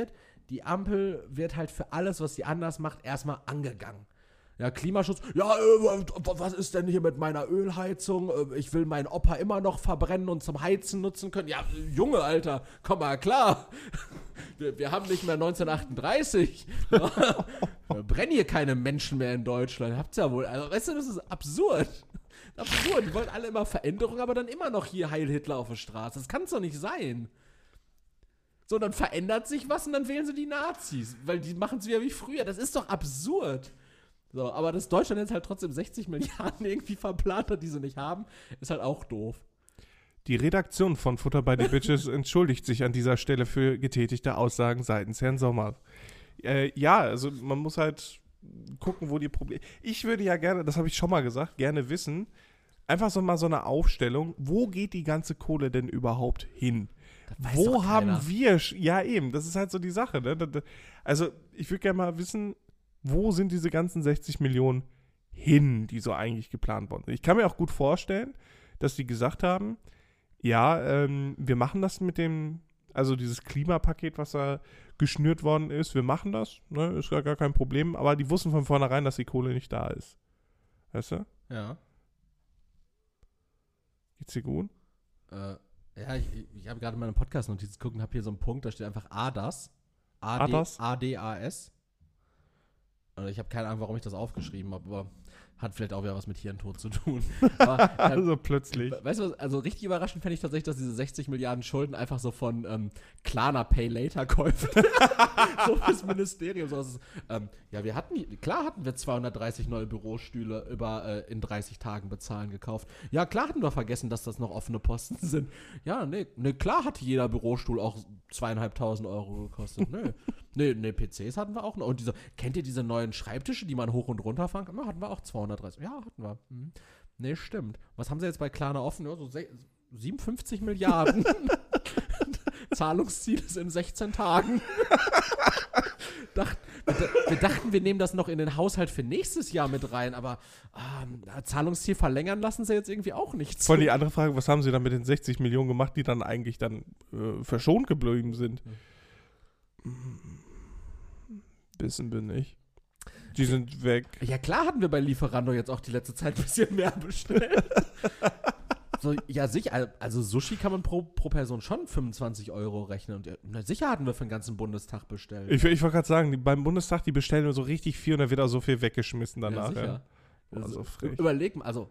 S2: die Ampel wird halt für alles, was sie anders macht, erstmal angegangen. Ja, Klimaschutz, ja, äh, was ist denn hier mit meiner Ölheizung? Äh, ich will meinen Opa immer noch verbrennen und zum Heizen nutzen können. Ja, Junge, Alter, komm mal klar. Wir, wir haben nicht mehr neunzehnhundertachtunddreißig. Wir brennen hier keine Menschen mehr in Deutschland. Habt's ja wohl. Also, weißt du, das ist absurd. Absurd. Die wollen alle immer Veränderung, aber dann immer noch hier Heil Hitler auf der Straße. Das kann's doch nicht sein. So, dann verändert sich was und dann wählen sie die Nazis. Weil die machen es wieder wie früher. Das ist doch absurd. So, aber dass Deutschland jetzt halt trotzdem sechzig Milliarden irgendwie verplant hat, die sie nicht haben, ist halt auch doof.
S1: Die Redaktion von Futter by the Bitches entschuldigt sich an dieser Stelle für getätigte Aussagen seitens Herrn Sommer. Äh, ja, also man muss halt gucken, wo die Probleme... Ich würde ja gerne, das habe ich schon mal gesagt, gerne wissen, einfach so mal so eine Aufstellung, wo geht die ganze Kohle denn überhaupt hin? Wo haben wir... Ja, eben, das ist halt so die Sache. Ne? Also ich würde gerne mal wissen... Wo sind diese ganzen sechzig Millionen hin, die so eigentlich geplant wurden? Ich kann mir auch gut vorstellen, dass die gesagt haben, ja, ähm, wir machen das mit dem, also dieses Klimapaket, was da geschnürt worden ist, wir machen das, ne, ist gar, gar kein Problem, aber die wussten von vornherein, dass die Kohle nicht da ist. Weißt du?
S2: Ja.
S1: Geht's dir gut?
S2: Äh, ja, ich, ich habe gerade meine Podcast-Notizen geguckt und habe hier so einen Punkt, da steht einfach A D A S. A D A S. Ich habe keine Ahnung, warum ich das aufgeschrieben habe, aber hat vielleicht auch wieder was mit Hirntod zu tun. Aber,
S1: also plötzlich.
S2: Weißt du was, also richtig überraschend fände ich tatsächlich, dass diese sechzig Milliarden Schulden einfach so von ähm, Klarna Pay-Later-Käufen so fürs Ministerium. So, ist, ähm, ja, wir hatten, klar hatten wir zweihundertdreißig neue Bürostühle über äh, in dreißig Tagen bezahlen gekauft. Ja, klar hatten wir vergessen, dass das noch offene Posten sind. Ja, nee, nee klar hatte jeder Bürostuhl auch zweieinhalbtausend Euro gekostet. Nee, nee, nee, P Cs hatten wir auch noch. Und diese, kennt ihr diese neuen Schreibtische, die man hoch und runter fahren kann? Ja, hatten wir auch zweihundertdreißig. Ja, hatten wir. Hm. Nee, stimmt. Was haben sie jetzt bei Klarna offen? Ja, so siebenundfünfzig Milliarden. Zahlungsziel ist in sechzehn Tagen. Dacht, wir, wir dachten, wir nehmen das noch in den Haushalt für nächstes Jahr mit rein, aber ähm, Zahlungsziel verlängern lassen sie jetzt irgendwie auch nicht.
S1: Voll die andere Frage, was haben sie dann mit den sechzig Millionen gemacht, die dann eigentlich dann äh, verschont geblieben sind? Hm. Wissen wir nicht. Die sind weg.
S2: Ja, klar hatten wir bei Lieferando jetzt auch die letzte Zeit ein bisschen mehr bestellt. So, ja, sicher. Also Sushi kann man pro, pro Person schon fünfundzwanzig Euro rechnen. Und na, sicher hatten wir für den ganzen Bundestag bestellt.
S1: Ich, ich wollte gerade sagen, die, beim Bundestag, die bestellen nur so richtig viel und da wird auch so viel weggeschmissen danach.
S2: Ja, sicher.
S1: Ja.
S2: Also, also überleg mal, also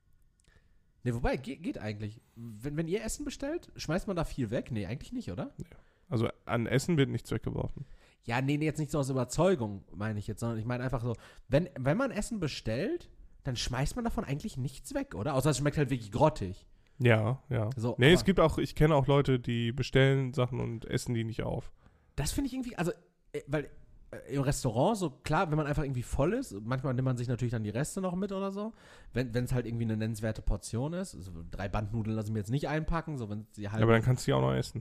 S2: ne, wobei, geht, geht eigentlich. Wenn, wenn ihr Essen bestellt, schmeißt man da viel weg? Nee, eigentlich nicht, oder?
S1: Ja. Also an Essen wird nichts weggeworfen.
S2: Ja, nee, nee, jetzt nicht so aus Überzeugung, meine ich jetzt, sondern ich meine einfach so, wenn, wenn man Essen bestellt, dann schmeißt man davon eigentlich nichts weg, oder? Außer es schmeckt halt wirklich grottig.
S1: Ja, ja.
S2: So,
S1: nee, es gibt auch, ich kenne auch Leute, die bestellen Sachen und essen die nicht auf.
S2: Das finde ich irgendwie, also, weil äh, im Restaurant, so klar, wenn man einfach irgendwie voll ist, manchmal nimmt man sich natürlich dann die Reste noch mit oder so, wenn es halt irgendwie eine nennenswerte Portion ist, also drei Bandnudeln lassen wir jetzt nicht einpacken, so wenn sie halt.
S1: Ja, aber dann kannst du die auch noch essen.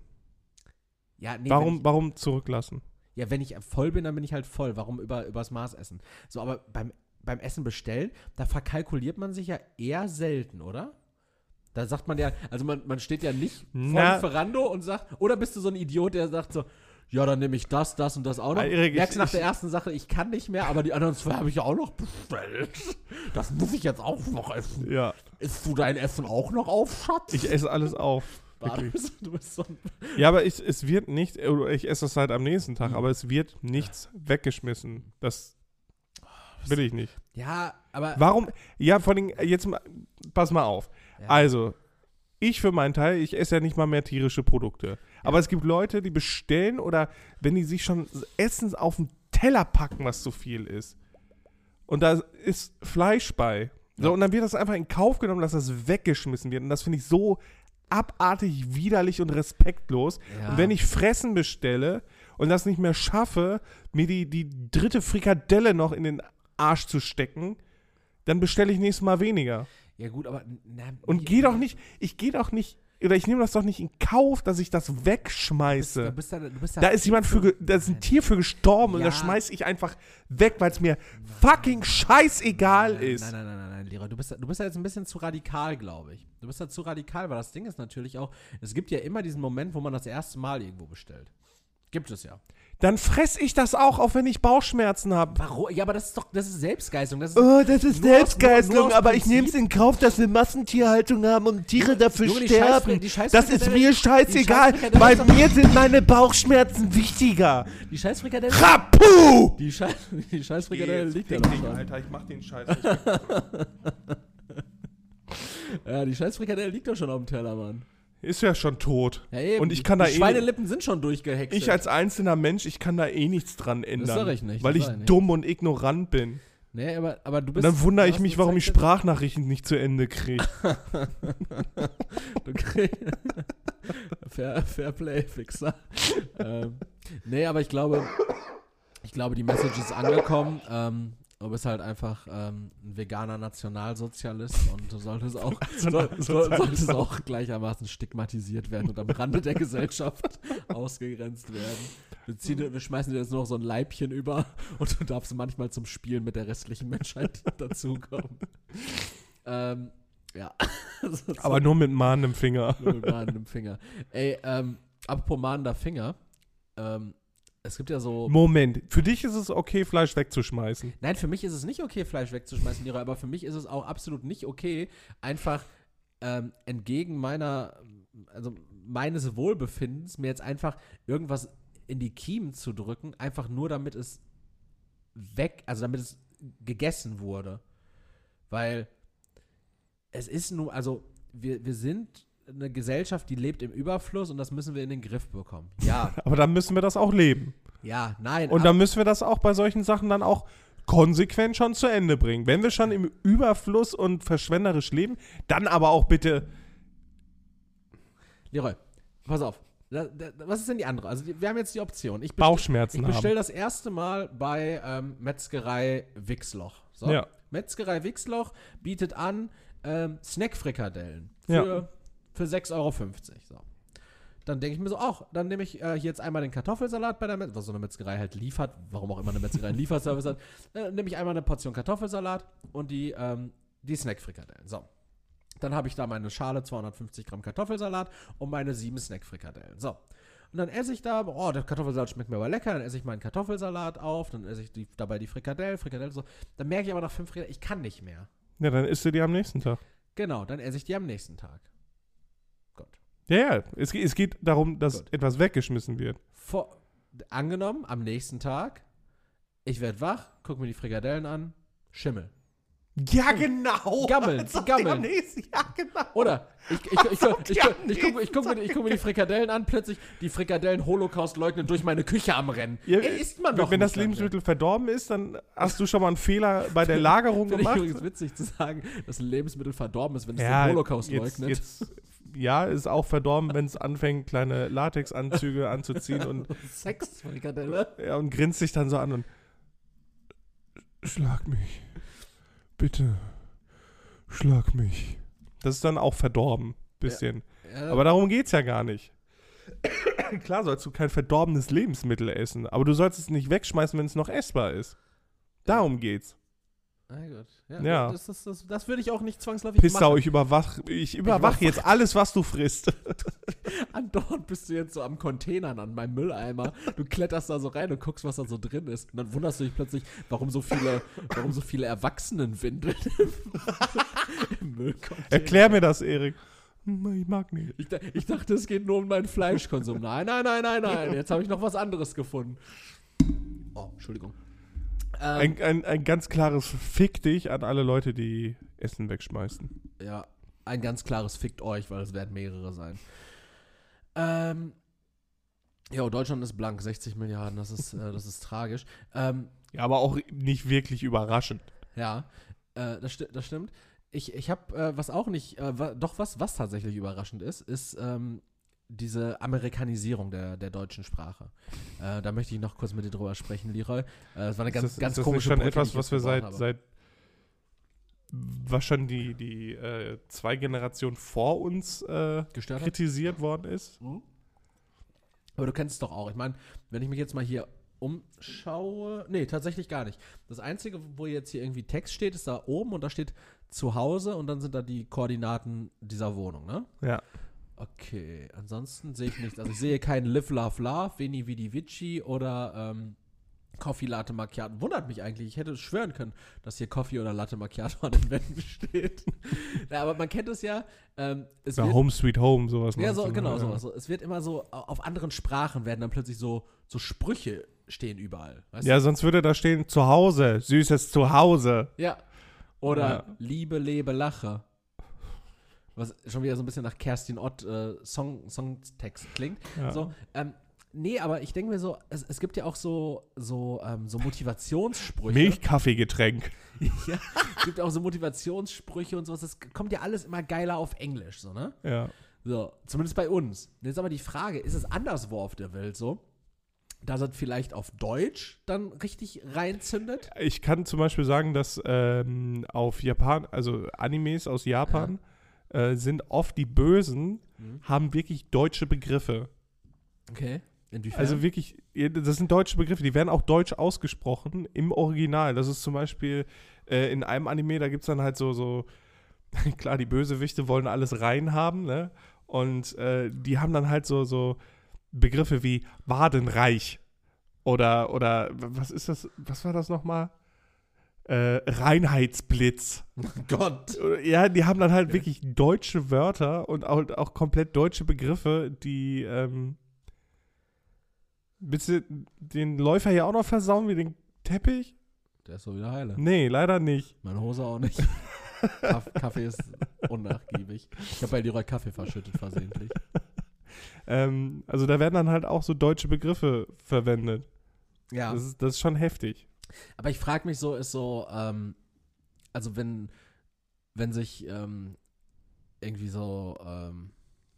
S2: Ja, nee,
S1: warum,
S2: ich,
S1: warum zurücklassen?
S2: Ja, wenn ich voll bin, dann bin ich halt voll. Warum über, übers Maß essen? So, aber beim, beim Essen bestellen, da verkalkuliert man sich ja eher selten, oder? Da sagt man ja, also man, man steht ja nicht vor Lieferando und sagt, oder bist du so ein Idiot, der sagt so, ja, dann nehme ich das, das und das auch noch.
S1: Erik,
S2: merkst
S1: ich,
S2: nach
S1: ich,
S2: der ersten Sache, ich kann nicht mehr, aber die anderen zwei habe ich ja auch noch bestellt. Das muss ich jetzt auch noch essen.
S1: Ja.
S2: Isst du dein Essen auch noch auf, Schatz?
S1: Ich esse alles auf.
S2: Du bist, du bist so ein
S1: ja, aber ich, es wird nicht, ich esse das halt am nächsten Tag, aber es wird nichts weggeschmissen. Das will ich nicht.
S2: Ja, aber.
S1: Warum? Ja, vor allem, jetzt mal, pass mal auf.
S2: Ja.
S1: Also, ich für meinen Teil, ich esse ja nicht mal mehr tierische Produkte. Ja. Aber es gibt Leute, die bestellen oder wenn die sich schon Essen auf den Teller packen, was zu viel ist. Und da ist Fleisch bei. So,
S2: ja.
S1: Und dann wird das einfach in Kauf genommen, dass das weggeschmissen wird. Und das finde ich so abartig, widerlich und respektlos.
S2: Ja.
S1: Und wenn ich Fressen bestelle und das nicht mehr schaffe, mir die, die dritte Frikadelle noch in den Arsch zu stecken, dann bestelle ich nächstes Mal weniger.
S2: Ja gut, aber na,
S1: und geh doch nicht, ich gehe doch nicht, oder ich nehme das doch nicht in Kauf, dass ich das wegschmeiße.
S2: Du bist, du bist da, du bist da,
S1: da ist jemand für, da ist ein Tier für gestorben
S2: ja.
S1: und das schmeiße ich einfach weg, weil es mir fucking scheißegal
S2: nein,
S1: ist.
S2: Nein, nein, nein, nein, nein, Leroy, du bist, da, du bist da jetzt ein bisschen zu radikal, glaube ich. Du bist da zu radikal, weil das Ding ist natürlich auch, es gibt ja immer diesen Moment, wo man das erste Mal irgendwo bestellt. Gibt es ja.
S1: Dann fress ich das auch, auch wenn ich Bauchschmerzen habe.
S2: Warum? Ja, aber das ist doch, das ist Selbstgeißelung. Das ist
S4: Oh, das ist
S2: nur aus-
S4: Selbstgeißelung,
S2: nur- nur aus
S4: aber ich
S2: Prinzip.
S4: nehme es in Kauf, dass wir Massentierhaltung haben und Tiere dafür
S2: Junge, die
S4: sterben.
S2: Scheißfri- die Scheißfrikadelle-
S4: Das ist mir
S2: die
S4: scheißegal.
S2: Scheißfrikadelle
S4: Bei
S2: ist doch-
S4: mir sind meine Bauchschmerzen wichtiger.
S2: Die Scheißfrikadelle.
S4: Rapu!
S2: Die, Scheiß, die Scheißfrikadelle liegt ja
S1: Fick
S2: noch
S1: dich,
S2: schon.
S1: Alter, ich mach den Scheiß nicht.
S2: Ja, die Scheißfrikadelle liegt doch schon auf dem Teller, Mann.
S1: Ist ja schon tot.
S2: Ja, eben.
S1: Und ich kann
S2: die
S1: da eh
S2: Schweinelippen sind schon durchgehext.
S1: Ich als einzelner Mensch, ich kann da eh nichts dran ändern.
S2: sag ich nicht,
S1: Weil
S2: das
S1: ich
S2: sag ich nicht.
S1: dumm und ignorant bin.
S2: Nee, aber, aber du
S1: Und
S2: bist.
S1: dann wundere
S2: du
S1: ich
S2: hast
S1: mich,
S2: eine
S1: warum ich
S2: Zeit-
S1: Sprachnachrichten nicht zu Ende kriege.
S2: Du kriegst. Fair, Fair Play, Fixer. ähm, nee, aber ich glaube, ich glaube, die Message ist angekommen. Ähm, du bist halt einfach ähm, ein veganer Nationalsozialist und du solltest auch, soll, soll, solltest auch gleichermaßen stigmatisiert werden und am Rande der Gesellschaft ausgegrenzt werden. Wir, ziehen, wir schmeißen dir jetzt nur noch so ein Leibchen über und du darfst manchmal zum Spielen mit der restlichen Menschheit dazukommen. Ähm, ja.
S1: Aber nur mit mahnendem Finger.
S2: Nur mit mahnendem Finger. Ey, ähm, apropos mahnender Finger, ähm, es gibt ja so.
S1: Moment, für dich ist es okay, Fleisch wegzuschmeißen.
S2: Nein, für mich ist es nicht okay, Fleisch wegzuschmeißen, Lira, aber für mich ist es auch absolut nicht okay, einfach ähm, entgegen meiner, also meines Wohlbefindens, mir jetzt einfach irgendwas in die Kiemen zu drücken, einfach nur damit es weg, also damit es gegessen wurde. Weil es ist nur, also wir, wir sind eine Gesellschaft, die lebt im Überfluss und das müssen wir in den Griff bekommen. Ja,
S1: Aber dann müssen wir das auch leben.
S2: ja, nein.
S1: Und
S2: aber-
S1: dann müssen wir das auch bei solchen Sachen dann auch konsequent schon zu Ende bringen. Wenn wir schon im Überfluss und verschwenderisch leben, dann aber auch bitte.
S2: Leroy, pass auf. Da, da, was ist denn die andere? Also die, wir haben jetzt die Option. Ich bestell-
S1: Bauchschmerzen
S2: Ich
S1: haben.
S2: bestelle das erste Mal bei ähm, Metzgerei Wixloch. So.
S1: Ja.
S2: Metzgerei Wixloch bietet an ähm, Snackfrikadellen für,
S1: Ja.
S2: für sechs Euro fünfzig. So. Dann denke ich mir so, auch, dann nehme ich äh, hier jetzt einmal den Kartoffelsalat bei der Metzgerei, was so eine Metzgerei halt liefert, warum auch immer eine Metzgerei einen Lieferservice hat, äh, nehme ich einmal eine Portion Kartoffelsalat und die, ähm, die Snackfrikadellen. So. Dann habe ich da meine Schale, zweihundertfünfzig Gramm Kartoffelsalat und meine sieben Snackfrikadellen. So. Und dann esse ich da, oh, der Kartoffelsalat schmeckt mir aber lecker, dann esse ich meinen Kartoffelsalat auf, dann esse ich die, dabei die Frikadelle, Frikadelle so. Dann merke ich aber nach fünf Frikadellen, ich kann nicht mehr.
S1: Ja, dann isst du die am nächsten Tag.
S2: Genau, dann esse ich die am nächsten Tag. Gut.
S1: Ja, ja. Es, ge- es geht darum, dass
S2: Gut.
S1: etwas weggeschmissen wird.
S2: Vor, angenommen, am nächsten Tag, ich werde wach, gucke mir die Frikadellen an, Schimmel.
S1: Ja, genau.
S2: Gammeln, sie gammeln.
S1: Ja, genau.
S2: Oder ich, ich, ich, ich, ich, ich, ich gucke ich guck mir, ich guck mir die Frikadellen an, plötzlich die Frikadellen Holocaust leugnen durch meine Küche am Rennen.
S1: Ja,
S2: Ey, isst man
S1: wenn,
S2: doch
S1: wenn das
S2: nicht dann,
S1: Lebensmittel verdorben ist, dann hast du schon mal einen Fehler bei der Lagerung
S2: Finde ich
S1: gemacht.
S2: übrigens witzig zu sagen, dass ein Lebensmittel verdorben ist, wenn es
S1: Ja,
S2: den Holocaust
S1: jetzt,
S2: leugnet.
S1: jetzt, ja, ist auch verdorben, wenn es anfängt, kleine Latexanzüge anzuziehen und,
S2: Sex-Frikadelle.
S1: ja, und grinst sich dann so an und schlag mich. Bitte. Schlag mich. Das ist dann auch verdorben. Bisschen.
S2: Ja,
S1: Aber darum geht's ja gar nicht. Klar sollst du kein verdorbenes Lebensmittel essen, aber du sollst es nicht wegschmeißen, wenn es noch essbar ist. Darum geht's.
S2: na gut. Ja,
S1: Ja.
S2: Das, das, das, das würde ich auch nicht zwangsläufig
S1: Pissau,
S2: machen.
S1: ich überwach, ich überwach jetzt alles, was du frisst.
S2: Andauernd bist du jetzt so am Containern an meinem Mülleimer. Du kletterst da so rein und guckst, was da so drin ist. Und dann wunderst du dich plötzlich, warum so viele, warum so viele Erwachsenenwindeln im, im Müllcontainer.
S1: Erklär mir das, Erik. Hm, Ich mag nicht.
S2: Ich, da- ich dachte, es geht nur um meinen Fleischkonsum. Nein, nein, nein, nein, nein. Jetzt habe ich noch was anderes gefunden. Oh, Entschuldigung. Ähm,
S1: Ein, ein, ein ganz klares Fick dich an alle Leute, die Essen wegschmeißen.
S2: ja, ein ganz klares Fickt euch, weil es werden mehrere sein. Ähm, jo, Deutschland ist blank, sechzig Milliarden, das ist, äh, das ist tragisch. Ähm,
S1: Ja, aber auch nicht wirklich überraschend.
S2: ja, äh, das, sti- das stimmt. Ich, ich habe, äh, was auch nicht, äh, wa doch was, was tatsächlich überraschend ist, ist ähm, diese Amerikanisierung der, der deutschen Sprache. Äh, da möchte ich noch kurz mit dir drüber sprechen, Leroy. Äh, das war eine ganz,
S1: ist das,
S2: ganz
S1: ist das
S2: komische
S1: nicht schon
S2: Brücke, die
S1: etwas,
S2: ich
S1: was
S2: jetzt
S1: wir
S2: gebaut
S1: seit,
S2: habe.
S1: seit was schon die, die äh, zwei Generationen vor uns äh,
S2: Gestört hat?
S1: kritisiert worden ist?
S2: Aber du kennst es doch auch. Ich meine, wenn ich mich jetzt mal hier umschaue. Nee, tatsächlich gar nicht. Das Einzige, wo jetzt hier irgendwie Text steht, ist da oben und da steht zu Hause und dann sind da die Koordinaten dieser Wohnung, ne?
S1: Ja.
S2: Okay, ansonsten sehe ich nichts. Also ich sehe keinen Live, Love, Love, Veni, Vidi, Vici oder ähm, Coffee, Latte, Macchiato. Wundert mich eigentlich. Ich hätte schwören können, dass hier Coffee oder Latte Macchiato an den Wänden steht. Ja, aber man kennt es ja. Ähm, es
S1: Ja,
S2: wird,
S1: Home Sweet Home, sowas.
S2: ja,
S1: meinst
S2: so,
S1: du,
S2: genau,
S1: ne?
S2: sowas. So. Es wird immer so, au- auf anderen Sprachen werden dann plötzlich so, so Sprüche stehen überall. Weißt
S1: Ja,
S2: du?
S1: sonst würde da stehen, zu Hause, süßes Zuhause.
S2: Ja. Oder
S1: Ja.
S2: Liebe, lebe, lache. Was schon wieder so ein bisschen nach Kerstin Ott äh, Song, Songtext klingt.
S1: Ja.
S2: So, ähm, nee, aber ich denke mir so, es, es gibt ja auch so, so, ähm, so Motivationssprüche.
S1: Milchkaffeegetränk.
S2: Ja, es gibt auch so Motivationssprüche und sowas. Das kommt ja alles immer geiler auf Englisch, so, ne?
S1: Ja.
S2: So, zumindest bei uns. Jetzt aber die Frage, ist es anderswo auf der Welt so, dass es vielleicht auf Deutsch dann richtig reinzündet?
S1: Ich kann zum Beispiel sagen, dass ähm, auf Japan, also Animes aus Japan, äh, sind oft die Bösen,
S2: Mhm.
S1: haben wirklich deutsche Begriffe.
S2: Okay. Inwiefern?
S1: Also wirklich, ja, das sind deutsche Begriffe, die werden auch deutsch ausgesprochen im Original. Das ist zum Beispiel äh, in einem Anime, da gibt es dann halt so, so, klar, die Bösewichte wollen alles rein haben, ne? Und äh, die haben dann halt so, so Begriffe wie Wadenreich oder, oder, was ist das, was war das nochmal? Äh, Reinheitsblitz.
S2: Gott.
S1: Oder- Ja, die haben dann halt wirklich deutsche Wörter und auch, auch komplett deutsche Begriffe, die, ähm, willst du den Läufer hier auch noch versauen wie den Teppich?
S2: Der ist so wieder heile.
S1: Nee, leider nicht.
S2: Meine Hose auch nicht. Kaff, Kaffee ist unnachgiebig. Ich habe bei Leroy Kaffee verschüttet versehentlich.
S1: Ähm, also da werden dann halt auch so deutsche Begriffe verwendet.
S2: Ja.
S1: Das ist, das ist schon heftig.
S2: Aber ich frage mich so, ist so, ähm, also wenn, wenn sich ähm, irgendwie so, ähm,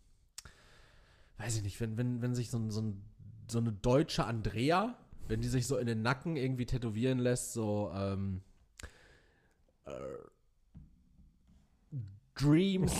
S2: weiß ich nicht, wenn, wenn, wenn sich so, ein- so, ein, so eine deutsche Andrea, wenn die sich so in den Nacken irgendwie tätowieren lässt, so, ähm, äh, Dreams.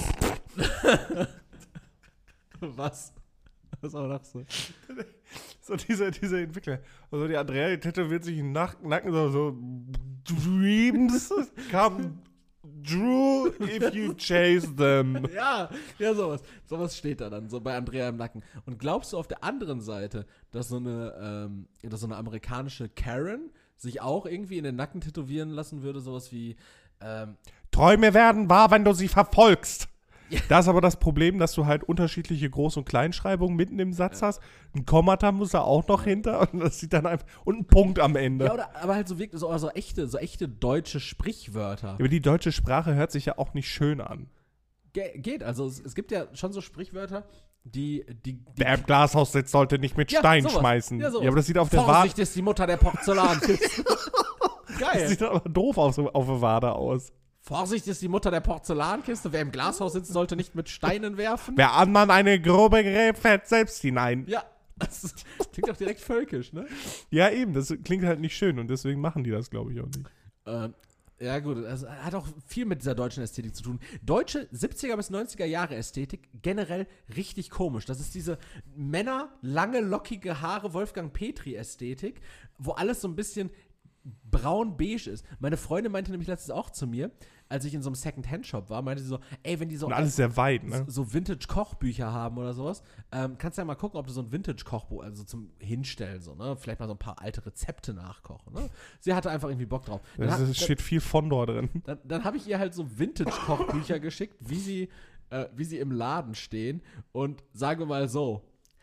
S2: Was? Was auch noch so?
S1: So diese, diese Entwickler. Also die Andrea, die tätowiert sich im Nach- Nacken so, so Dreams come true if you chase them.
S2: Ja, ja, sowas. Sowas steht da dann, so bei Andrea im Nacken. Und glaubst du auf der anderen Seite, dass so eine, ähm, dass so eine amerikanische Karen sich auch irgendwie in den Nacken tätowieren lassen würde, sowas wie, ähm,
S1: Träume werden wahr, wenn du sie verfolgst.
S2: Ja.
S1: Da ist aber das Problem, dass du halt unterschiedliche Groß- und Kleinschreibungen mitten im Satz hast. Ein Kommata muss da auch noch hinter und das sieht dann einfach und ein Punkt am Ende.
S2: ja, oder, aber halt so wirklich, so, so echte, so echte deutsche Sprichwörter.
S1: Aber die deutsche Sprache hört sich ja auch nicht schön an.
S2: Ge geht, also es, es gibt ja schon so Sprichwörter, die, die, die
S1: Wer im Glashaus sitzt, sollte nicht mit
S2: Ja,
S1: Stein
S2: sowas.
S1: schmeißen.
S2: Ja,
S1: Ja,
S2: sowas.
S1: aber das sieht auf der
S2: Vorsicht
S1: Wade,
S2: ist die Mutter der Porzellankiste.
S1: das
S2: Geil.
S1: sieht aber doof auf, auf der Wade aus.
S2: Vorsicht ist die Mutter der Porzellankiste. Wer im Glashaus sitzt, sollte nicht mit Steinen werfen.
S1: Wer anderen eine Grube gräbt, fährt selbst hinein.
S2: Ja, das, ist, das klingt doch direkt völkisch, ne?
S1: Ja, eben, das klingt halt nicht schön und deswegen machen die das, glaube ich, auch nicht.
S2: Ähm, ja, gut, das hat auch viel mit dieser deutschen Ästhetik zu tun. Deutsche siebziger bis neunziger Jahre Ästhetik generell richtig komisch. Das ist diese Männer, lange, lockige Haare, Wolfgang Petri-Ästhetik, wo alles so ein bisschen braun-beige ist. Meine Freundin meinte nämlich letztens auch zu mir, als ich in so einem Second-Hand-Shop war, meinte sie so, ey, wenn die so
S1: Und alles sehr weit, ne?
S2: so so Vintage-Kochbücher haben oder sowas, ähm, kannst du ja mal gucken, ob du so ein Vintage-Kochbuch, also zum Hinstellen, so, ne? Vielleicht mal so ein paar alte Rezepte nachkochen, ne? Sie hatte einfach irgendwie Bock drauf. Dann,
S1: Da
S2: hat-
S1: steht viel Fondor drin.
S2: dann, dann habe ich ihr halt so Vintage-Kochbücher geschickt, wie sie, äh, wie sie im Laden stehen und sagen wir mal so,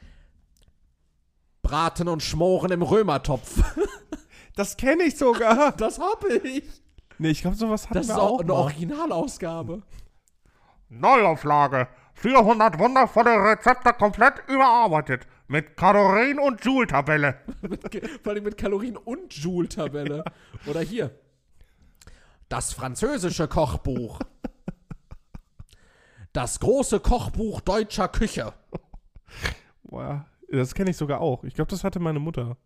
S2: Braten und Schmoren im Römertopf.
S1: Das kenne ich sogar.
S2: Das habe ich.
S1: Nee, ich glaube, sowas hatten
S2: Das ist
S1: wir
S2: auch
S1: auch
S2: eine
S1: mal.
S2: Originalausgabe.
S3: Neuauflage. vierhundert wundervolle Rezepte komplett überarbeitet. Mit Kalorien- und Joule-Tabelle.
S2: Mit Ge- Vor allem mit Kalorien- und Joule-Tabelle. Oder hier. Das französische Kochbuch. Das große Kochbuch deutscher Küche.
S1: Boah, das kenne ich sogar auch. Ich glaube, das hatte meine Mutter.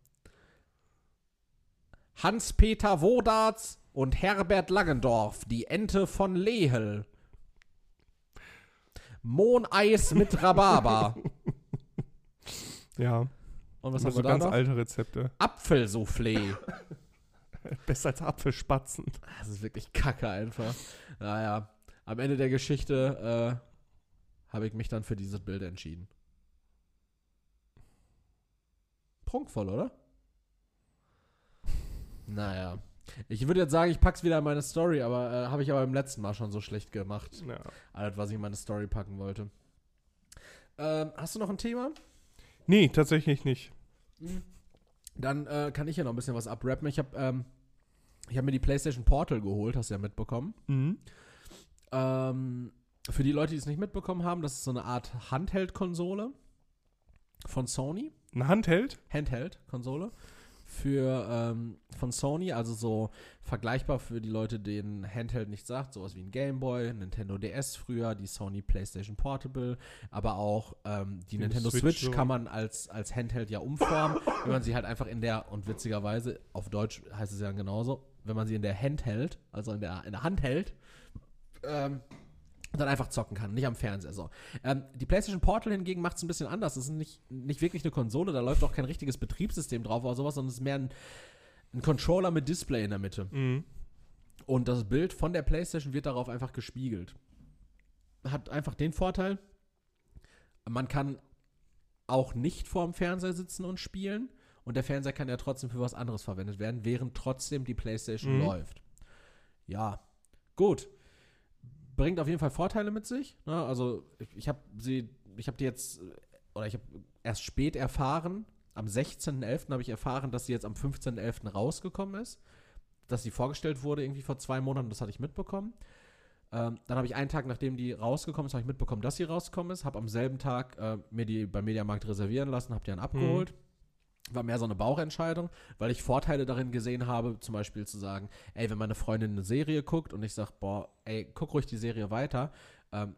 S2: Hans-Peter Wodarts und Herbert Langendorf, die Ente von Lehel. Mohneis mit Rhabarber.
S1: Ja.
S2: Und was
S1: Das
S2: haben wir
S1: so
S2: da
S1: ganz
S2: noch?
S1: alte Rezepte.
S2: Apfelsoufflé.
S1: Besser als Apfelspatzen.
S2: Das ist wirklich kacke einfach. Naja, am Ende der Geschichte äh, habe ich mich dann für dieses Bild entschieden. Prunkvoll, oder? Naja. Ich würde jetzt sagen, ich pack's wieder in meine Story, aber äh, habe ich aber beim letzten Mal schon so schlecht gemacht.
S1: Ja.
S2: Alles, was ich in meine Story packen wollte. Ähm, hast du noch ein Thema?
S1: Nee, tatsächlich nicht.
S2: Dann äh, kann ich ja noch ein bisschen was abrappen. Ich habe ähm, ich hab mir die PlayStation Portal geholt, hast du ja mitbekommen.
S1: Mhm.
S2: Ähm, für die Leute, die es nicht mitbekommen haben, das ist so eine Art Handheld-Konsole von Sony.
S1: Ein Handheld?
S2: Handheld-Konsole für ähm, von Sony, also so vergleichbar für die Leute, denen Handheld nicht sagt, sowas wie ein Game Boy, Nintendo D S früher, die Sony PlayStation Portable, aber auch ähm, die, die Nintendo Switch, Switch so. Kann man als, als Handheld ja umformen, wenn man sie halt einfach in der, und witzigerweise, auf Deutsch heißt es ja genauso, wenn man sie in der Handheld, also in der, in der Hand hält, ähm, dann einfach zocken kann, nicht am Fernseher. So. Ähm, die PlayStation Portal hingegen macht es ein bisschen anders. Das ist nicht, nicht wirklich eine Konsole, da läuft auch kein richtiges Betriebssystem drauf oder sowas, sondern es ist mehr ein, ein Controller mit Display in der Mitte.
S1: Mhm.
S2: Und das Bild von der PlayStation wird darauf einfach gespiegelt. Hat einfach den Vorteil, man kann auch nicht vorm Fernseher sitzen und spielen und der Fernseher kann ja trotzdem für was anderes verwendet werden, während trotzdem die PlayStation
S1: Mhm.
S2: läuft. Ja, gut. Bringt auf jeden Fall Vorteile mit sich. Ne? Also ich, ich habe sie, ich habe die jetzt, oder ich habe erst spät erfahren, am sechzehnten elften habe ich erfahren, dass sie jetzt am fünfzehnten elften rausgekommen ist, dass sie vorgestellt wurde irgendwie vor zwei Monaten, das hatte ich mitbekommen. Ähm, dann habe ich einen Tag, nachdem die rausgekommen ist, habe ich mitbekommen, dass sie rausgekommen ist, habe am selben Tag äh, mir die beim Mediamarkt reservieren lassen, habe die dann abgeholt. Mhm. War mehr so eine Bauchentscheidung, weil ich Vorteile darin gesehen habe, zum Beispiel zu sagen, ey, wenn meine Freundin eine Serie guckt und ich sage, boah, ey, guck ruhig die Serie weiter, ähm,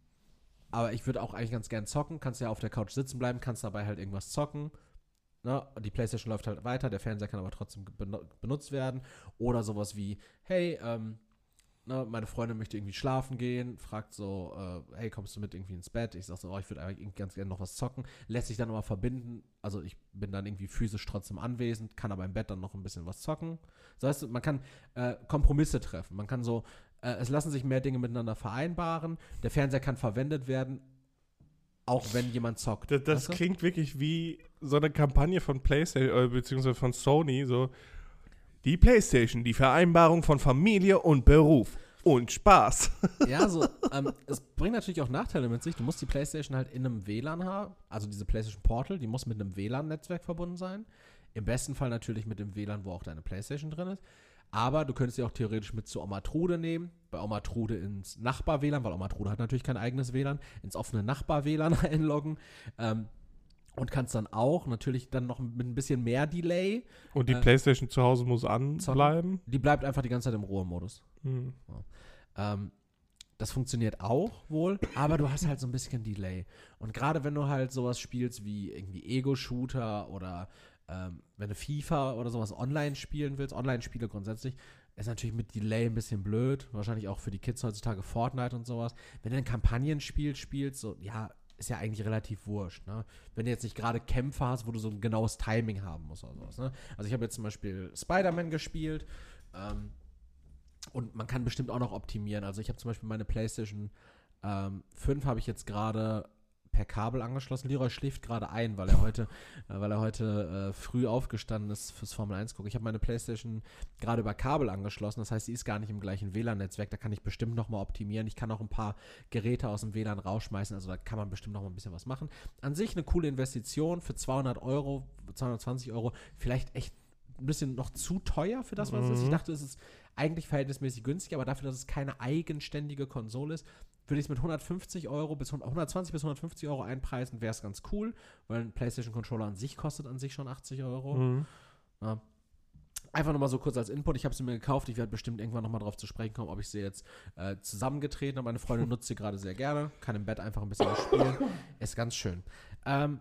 S2: aber ich würde auch eigentlich ganz gern zocken, kannst ja auf der Couch sitzen bleiben, kannst dabei halt irgendwas zocken, ne? Die PlayStation läuft halt weiter, der Fernseher kann aber trotzdem benutzt werden, oder sowas wie, hey, ähm, ne, meine Freundin möchte irgendwie schlafen gehen, fragt so, äh, hey, kommst du mit irgendwie ins Bett? Ich sag so, oh, ich würde eigentlich ganz gerne noch was zocken. Lässt sich dann immer verbinden, also ich bin dann irgendwie physisch trotzdem anwesend, kann aber im Bett dann noch ein bisschen was zocken. Das heißt, man kann äh, Kompromisse treffen, man kann so, äh, es lassen sich mehr Dinge miteinander vereinbaren, der Fernseher kann verwendet werden, auch wenn jemand zockt.
S1: Das, das
S2: weißt du?
S1: klingt wirklich wie so eine Kampagne von PlayStation, äh, beziehungsweise von Sony, so die PlayStation, die Vereinbarung von Familie und Beruf und Spaß.
S2: Ja, so, ähm, es bringt natürlich auch Nachteile mit sich. Du musst die PlayStation halt in einem W L A N haben, also diese PlayStation Portal, die muss mit einem W L A N-Netzwerk verbunden sein. Im besten Fall natürlich mit dem W L A N, wo auch deine PlayStation drin ist. Aber du könntest sie auch theoretisch mit zu Oma Trude nehmen, bei Oma Trude ins Nachbar-W L A N, weil Oma Trude hat natürlich kein eigenes W L A N, ins offene Nachbar-W L A N einloggen. Ähm, Und kannst dann auch natürlich dann noch mit ein bisschen mehr Delay.
S1: Und die äh, PlayStation zu Hause muss anbleiben?
S2: Die bleibt einfach die ganze Zeit im Ruhemodus.
S1: Hm.
S2: Ja. Ähm, das funktioniert auch wohl, aber du hast halt so ein bisschen Delay. Und gerade wenn du halt sowas spielst wie irgendwie Ego-Shooter oder ähm, wenn du FIFA oder sowas online spielen willst, Online-Spiele grundsätzlich, ist natürlich mit Delay ein bisschen blöd. Wahrscheinlich auch für die Kids heutzutage Fortnite und sowas. Wenn du ein Kampagnenspiel spielst, so, ja, ist ja eigentlich relativ wurscht, ne? Wenn du jetzt nicht gerade Kämpfe hast, wo du so ein genaues Timing haben musst oder sowas, ne? Also ich habe jetzt zum Beispiel Spider-Man gespielt ähm, und man kann bestimmt auch noch optimieren. Also ich habe zum Beispiel meine PlayStation ähm, fünf habe ich jetzt gerade per Kabel angeschlossen. Leroy schläft gerade ein, weil er heute, äh, weil er heute äh, früh aufgestanden ist fürs Formel eins gucken. Ich habe meine PlayStation gerade über Kabel angeschlossen, das heißt, sie ist gar nicht im gleichen W L A N-Netzwerk, da kann ich bestimmt noch mal optimieren. Ich kann auch ein paar Geräte aus dem W L A N rausschmeißen, also da kann man bestimmt noch mal ein bisschen was machen. An sich eine coole Investition für zweihundert Euro, zweihundertzwanzig Euro, vielleicht echt ein bisschen noch zu teuer für das, was mhm. es ist. Ich dachte, es ist eigentlich verhältnismäßig günstig, aber dafür, dass es keine eigenständige Konsole ist, würde ich es mit hundertfünfzig Euro bis hundertzwanzig bis hundertfünfzig Euro einpreisen, wäre es ganz cool, weil ein PlayStation-Controller an sich kostet an sich schon achtzig Euro.
S1: Mhm.
S2: Ja. Einfach nochmal so kurz als Input, ich habe sie mir gekauft, ich werde bestimmt irgendwann nochmal drauf zu sprechen kommen, ob ich sie jetzt äh, zusammengetreten habe. Meine Freundin nutzt sie gerade sehr gerne, kann im Bett einfach ein bisschen spielen, ist ganz schön. Ähm,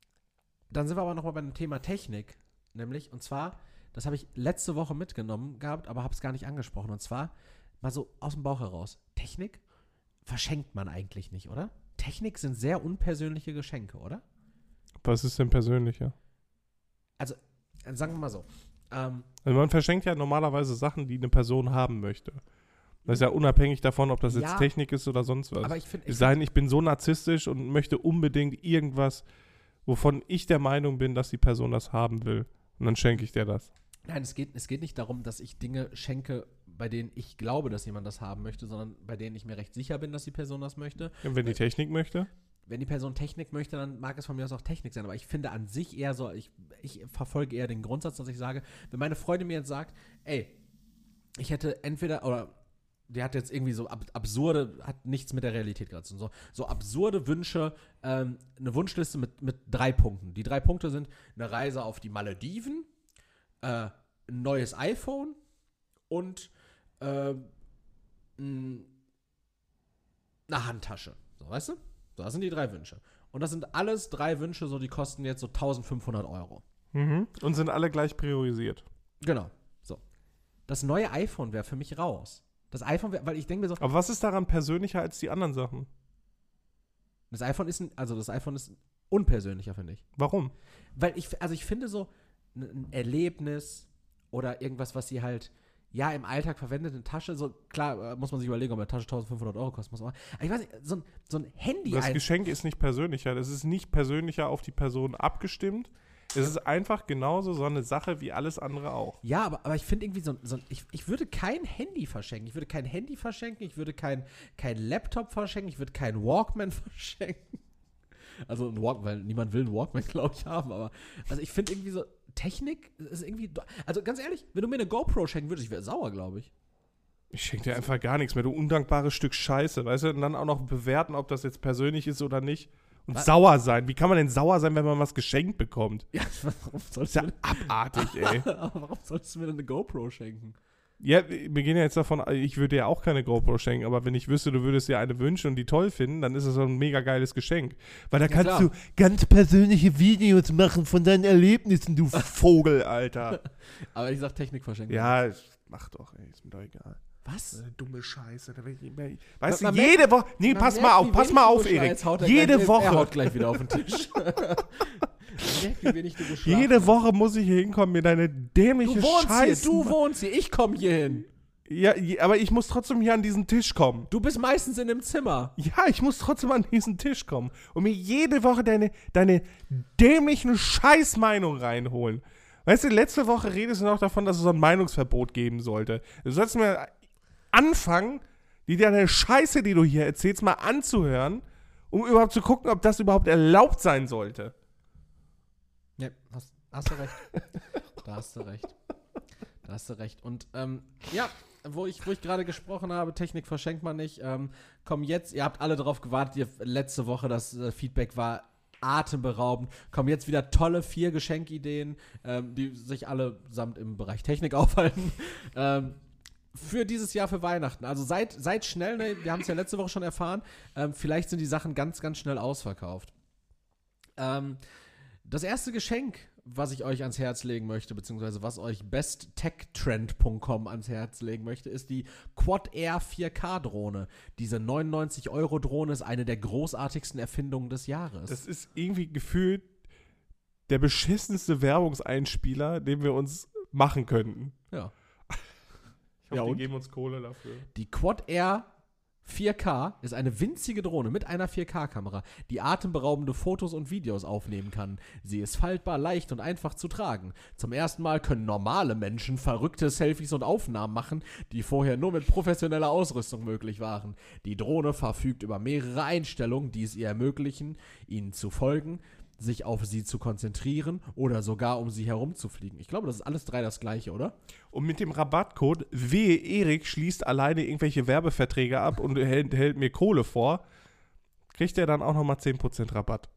S2: dann sind wir aber nochmal bei dem Thema Technik, nämlich, und zwar, das habe ich letzte Woche mitgenommen gehabt, aber habe es gar nicht angesprochen, und zwar mal so aus dem Bauch heraus, Technik verschenkt man eigentlich nicht, oder? Technik sind sehr unpersönliche Geschenke, oder?
S1: Was ist denn persönlicher?
S2: Also, sagen wir mal so. Ähm,
S1: also man verschenkt ja normalerweise Sachen, die eine Person haben möchte. Das ist ja unabhängig davon, ob das
S2: Ja,
S1: jetzt Technik ist oder sonst was.
S2: aber ich finde,
S1: Es sei denn, ich bin so narzisstisch und möchte unbedingt irgendwas, wovon ich der Meinung bin, dass die Person das haben will. Und dann schenke ich dir das.
S2: nein, es geht, es geht nicht darum, dass ich Dinge schenke, bei denen ich glaube, dass jemand das haben möchte, sondern bei denen ich mir recht sicher bin, dass die Person das möchte.
S1: Und wenn die Technik möchte?
S2: Wenn die Person Technik möchte, dann mag es von mir aus auch Technik sein. Aber ich finde an sich eher so, ich, ich verfolge eher den Grundsatz, dass ich sage, wenn meine Freundin mir jetzt sagt, ey, ich hätte entweder, oder die hat jetzt irgendwie so ab, absurde, hat nichts mit der Realität gerade zu tun, so, so absurde Wünsche, ähm, eine Wunschliste mit, mit drei Punkten. Die drei Punkte sind eine Reise auf die Malediven, äh, ein neues iPhone und äh, n- eine Handtasche. So, weißt du? So, das sind die drei Wünsche. Und das sind alles drei Wünsche, so die kosten jetzt so eintausendfünfhundert Euro.
S1: Mhm. Und sind alle gleich priorisiert.
S2: Genau. So. Das neue iPhone wäre für mich raus. Das iPhone wäre, weil ich denke mir so,
S1: Aber was ist daran persönlicher als die anderen Sachen?
S2: das iPhone ist, ein, also das iPhone ist unpersönlicher, finde ich.
S1: Warum?
S2: Weil ich, also ich finde so ein, ein Erlebnis oder irgendwas, was sie halt, ja, im Alltag verwendet, eine Tasche, so, klar, äh, muss man sich überlegen, ob eine Tasche eintausendfünfhundert Euro kostet, muss man, aber ich weiß nicht, so ein, so ein Handy
S1: Das
S2: ein-
S1: Geschenk ist nicht persönlicher. Das ist nicht persönlicher auf die Person abgestimmt. Es ist einfach genauso so eine Sache wie alles andere auch.
S2: Ja, aber, aber ich finde irgendwie so, so ich, ich würde kein Handy verschenken. Ich würde kein Handy verschenken, ich würde kein, kein Laptop verschenken, ich würde keinen Walkman verschenken. Also ein Walkman, weil niemand will einen Walkman, glaube ich, haben, aber also ich finde irgendwie so, Technik ist irgendwie, also ganz ehrlich, wenn du mir eine GoPro schenken würdest, ich wäre sauer, glaube ich.
S1: Ich schenke dir einfach gar nichts mehr, du undankbares Stück Scheiße, weißt du? Und dann auch noch bewerten, ob das jetzt persönlich ist oder nicht. Und
S2: Was?
S1: sauer sein. Wie kann man denn sauer sein, wenn man was geschenkt bekommt?
S2: Ja, warum
S1: Das
S2: sollst
S1: ist
S2: du
S1: ja
S2: mir,
S1: abartig, ey.
S2: aber warum solltest du mir denn eine GoPro schenken?
S1: Ja, wir gehen ja jetzt davon, ich würde dir auch keine GoPro schenken, aber wenn ich wüsste, du würdest dir eine wünschen und die toll finden, dann ist es so ein mega geiles Geschenk. Weil da
S2: Ja,
S1: kannst
S2: klar.
S1: du
S4: Ganz persönliche Videos machen von deinen Erlebnissen, du
S1: Vogel, Alter.
S2: Aber ich sag Technik verschenken.
S1: Ja, mach doch, ey, ist mir doch egal.
S2: Was?
S1: Eine dumme Scheiße. Da will ich immer, weißt du,
S2: Man
S1: jede Woche, nee,
S2: Man
S1: pass
S2: merkt,
S1: mal auf,
S2: wie
S1: pass
S2: wenig
S1: mal
S2: du
S1: auf,
S2: beschreibst,
S1: Erik.
S2: haut er
S1: Jede
S2: gleich, Er
S1: Woche,
S2: haut gleich wieder auf den Tisch. Man merkt, wie wenig du geschlafen
S1: jede
S2: hast.
S1: Woche muss ich hier hinkommen, mir deine dämliche
S2: Du wohnst
S1: Scheiße.
S2: hier, du wohnst hier, ich komme hier hin.
S1: Ja, je- aber ich muss trotzdem hier an diesen Tisch kommen.
S2: Du bist meistens in dem Zimmer.
S1: Ja, ich muss trotzdem an diesen Tisch kommen und mir jede Woche deine, deine dämlichen Scheißmeinung reinholen. Weißt du, letzte Woche redest du noch davon, dass es so ein Meinungsverbot geben sollte. Du sollst mir anfangen, die deine Scheiße, die du hier erzählst, mal anzuhören, um überhaupt zu gucken, ob das überhaupt erlaubt sein sollte.
S2: Ja, hast, hast du recht. Da hast du recht. Da hast du recht. Und ähm, ja, wo ich, wo ich gerade gesprochen habe, Technik verschenkt man nicht. Ähm, komm jetzt, ihr habt alle drauf gewartet. Ihr, letzte Woche das äh, Feedback war atemberaubend. Kommen jetzt wieder tolle vier Geschenkideen, ähm, die sich allesamt im Bereich Technik aufhalten. ähm, für dieses Jahr für Weihnachten. Also seid, seid schnell, ne? Wir haben es ja letzte Woche schon erfahren. Ähm, vielleicht sind die Sachen ganz, ganz schnell ausverkauft. Ähm, das erste Geschenk, was ich euch ans Herz legen möchte, beziehungsweise was euch best tech trend punkt com ans Herz legen möchte, ist die Quad Air vier K Drohne. Diese neunundneunzig Euro Drohne ist eine der großartigsten Erfindungen des Jahres.
S1: Das ist irgendwie gefühlt der beschissenste Werbungseinspieler, den wir uns machen könnten.
S2: ja.
S1: Ich hoffe,
S2: Ja,
S1: die
S2: und?
S1: geben uns Kohle dafür.
S2: Die Quad Air vier K ist eine winzige Drohne mit einer vier K Kamera, die atemberaubende Fotos und Videos aufnehmen kann. Sie ist faltbar, leicht und einfach zu tragen. Zum ersten Mal können normale Menschen verrückte Selfies und Aufnahmen machen, die vorher nur mit professioneller Ausrüstung möglich waren. Die Drohne verfügt über mehrere Einstellungen, die es ihr ermöglichen, ihnen zu folgen, sich auf sie zu konzentrieren oder sogar um sie herumzufliegen. Ich glaube, das ist alles drei das gleiche, oder?
S1: Und mit dem Rabattcode wehe Erik schließt alleine irgendwelche Werbeverträge ab und hält, hält mir Kohle vor, kriegt er dann auch nochmal zehn Prozent Rabatt.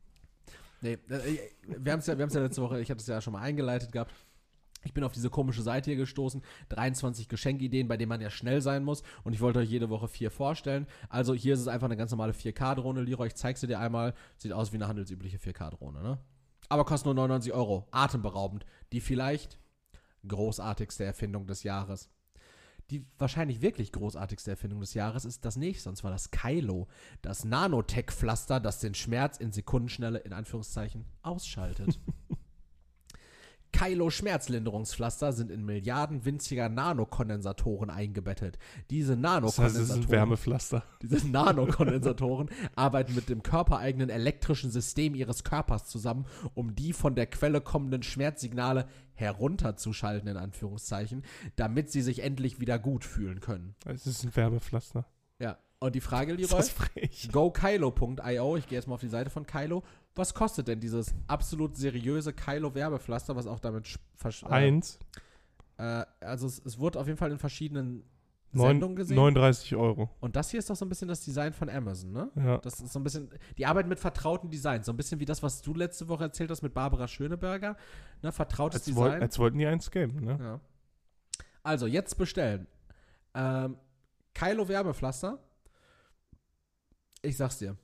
S2: Nee, äh, wir haben es ja, wir haben's ja letzte Woche, ich hatte es ja schon mal eingeleitet gehabt. Ich bin auf diese komische Seite hier gestoßen, dreiundzwanzig Geschenkideen, bei denen man ja schnell sein muss, und ich wollte euch jede Woche vier vorstellen. Also hier ist es einfach eine ganz normale vier K Drohne. Leroy, ich zeig sie dir einmal. Sieht aus wie eine handelsübliche vier K Drohne, ne? Aber kostet nur neunundneunzig Euro. Atemberaubend. Die vielleicht großartigste Erfindung des Jahres. Die wahrscheinlich wirklich großartigste Erfindung des Jahres ist das nächste, und zwar das Kylo. Das Nanotech-Pflaster, das den Schmerz in Sekundenschnelle, in Anführungszeichen, ausschaltet. Kylo Schmerzlinderungspflaster sind in Milliarden winziger Nanokondensatoren eingebettet. Diese
S1: Das heißt, es ist
S2: Nanokondensatoren,
S1: ein Wärmepflaster.
S2: diese Nanokondensatoren arbeiten mit dem körpereigenen elektrischen System ihres Körpers zusammen, um die von der Quelle kommenden Schmerzsignale herunterzuschalten, in Anführungszeichen, damit sie sich endlich wieder gut fühlen können.
S1: Es ist ein Wärmepflaster.
S2: Ja, und die Frage,
S1: Ist
S2: Leroy,
S1: das frech?
S2: go kylo punkt io, ich gehe jetzt mal auf die Seite von Kylo. Was kostet denn dieses absolut seriöse Kylo-Werbepflaster, was auch damit sch- versch- äh,
S1: Eins,
S2: äh, also es, es wurde auf jeden Fall in verschiedenen
S1: neun,
S2: Sendungen gesehen.
S1: neununddreißig Euro.
S2: Und das hier ist doch so ein bisschen das Design von Amazon, ne?
S1: Ja.
S2: Das ist so ein bisschen, die arbeiten mit vertrauten Designs, so ein bisschen wie das, was du letzte Woche erzählt hast mit Barbara Schöneberger, ne? Vertrautes
S1: Als, woll,
S2: Design.
S1: als wollten die eins gamen, ne?
S2: Ja. Also, jetzt bestellen. Ähm, Kylo Werbepflaster. Ich sag's dir.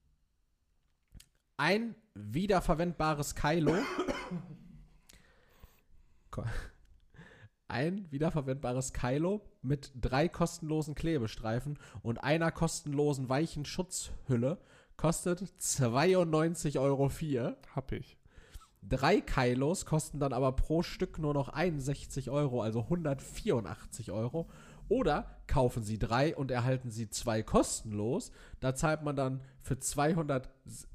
S2: Ein wiederverwendbares Kylo. Ko- Ein wiederverwendbares Kylo mit drei kostenlosen Klebestreifen und einer kostenlosen weichen Schutzhülle kostet zweiundneunzig Euro vier.
S1: Hab ich.
S2: Drei Kylos kosten dann aber pro Stück nur noch einundsechzig Euro, also hundertvierundachtzig Euro. Oder kaufen Sie drei und erhalten Sie zwei kostenlos. Da zahlt man dann für zweihundert...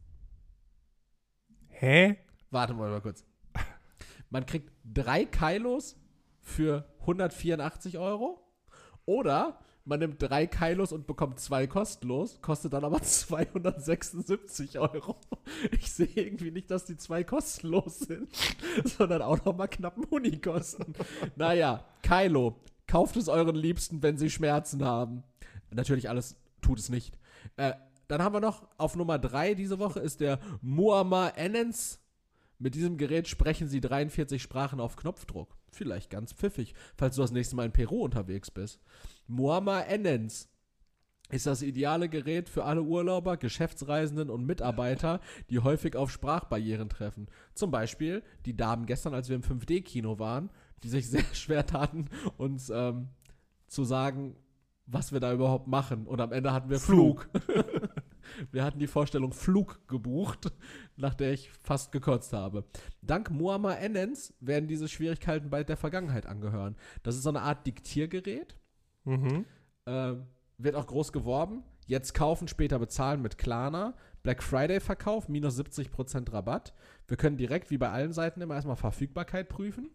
S1: Hä?
S2: Warte mal, mal kurz. Man kriegt drei Kylos für hundertvierundachtzig Euro. Oder man nimmt drei Kylos und bekommt zwei kostenlos, kostet dann aber zweihundertsechsundsiebzig Euro. Ich sehe irgendwie nicht, dass die zwei kostenlos sind, sondern auch noch mal knapp einen Huni kosten. Naja, Kylo, kauft es euren Liebsten, wenn sie Schmerzen haben. Natürlich alles tut es nicht. Äh, dann haben wir noch auf Nummer drei diese Woche ist der Muammar Enens. Mit diesem Gerät sprechen sie dreiundvierzig Sprachen auf Knopfdruck. Vielleicht ganz pfiffig, falls du das nächste Mal in Peru unterwegs bist. Muammar Enens ist das ideale Gerät für alle Urlauber, Geschäftsreisenden und Mitarbeiter, die häufig auf Sprachbarrieren treffen. Zum Beispiel die Damen gestern, als wir im fünf D Kino waren, die sich sehr schwer taten, uns ähm, zu sagen, was wir da überhaupt machen. Und am Ende hatten wir Flug. Wir hatten die Vorstellung Flug gebucht, nach der ich fast gekotzt habe. Dank Muammar Enens werden diese Schwierigkeiten bald der Vergangenheit angehören. Das ist so eine Art Diktiergerät.
S1: Mhm.
S2: Äh, wird auch groß geworben. Jetzt kaufen, später bezahlen mit Klarna. Black Friday-Verkauf, minus siebzig Prozent Rabatt. Wir können direkt, wie bei allen Seiten, immer erstmal Verfügbarkeit prüfen.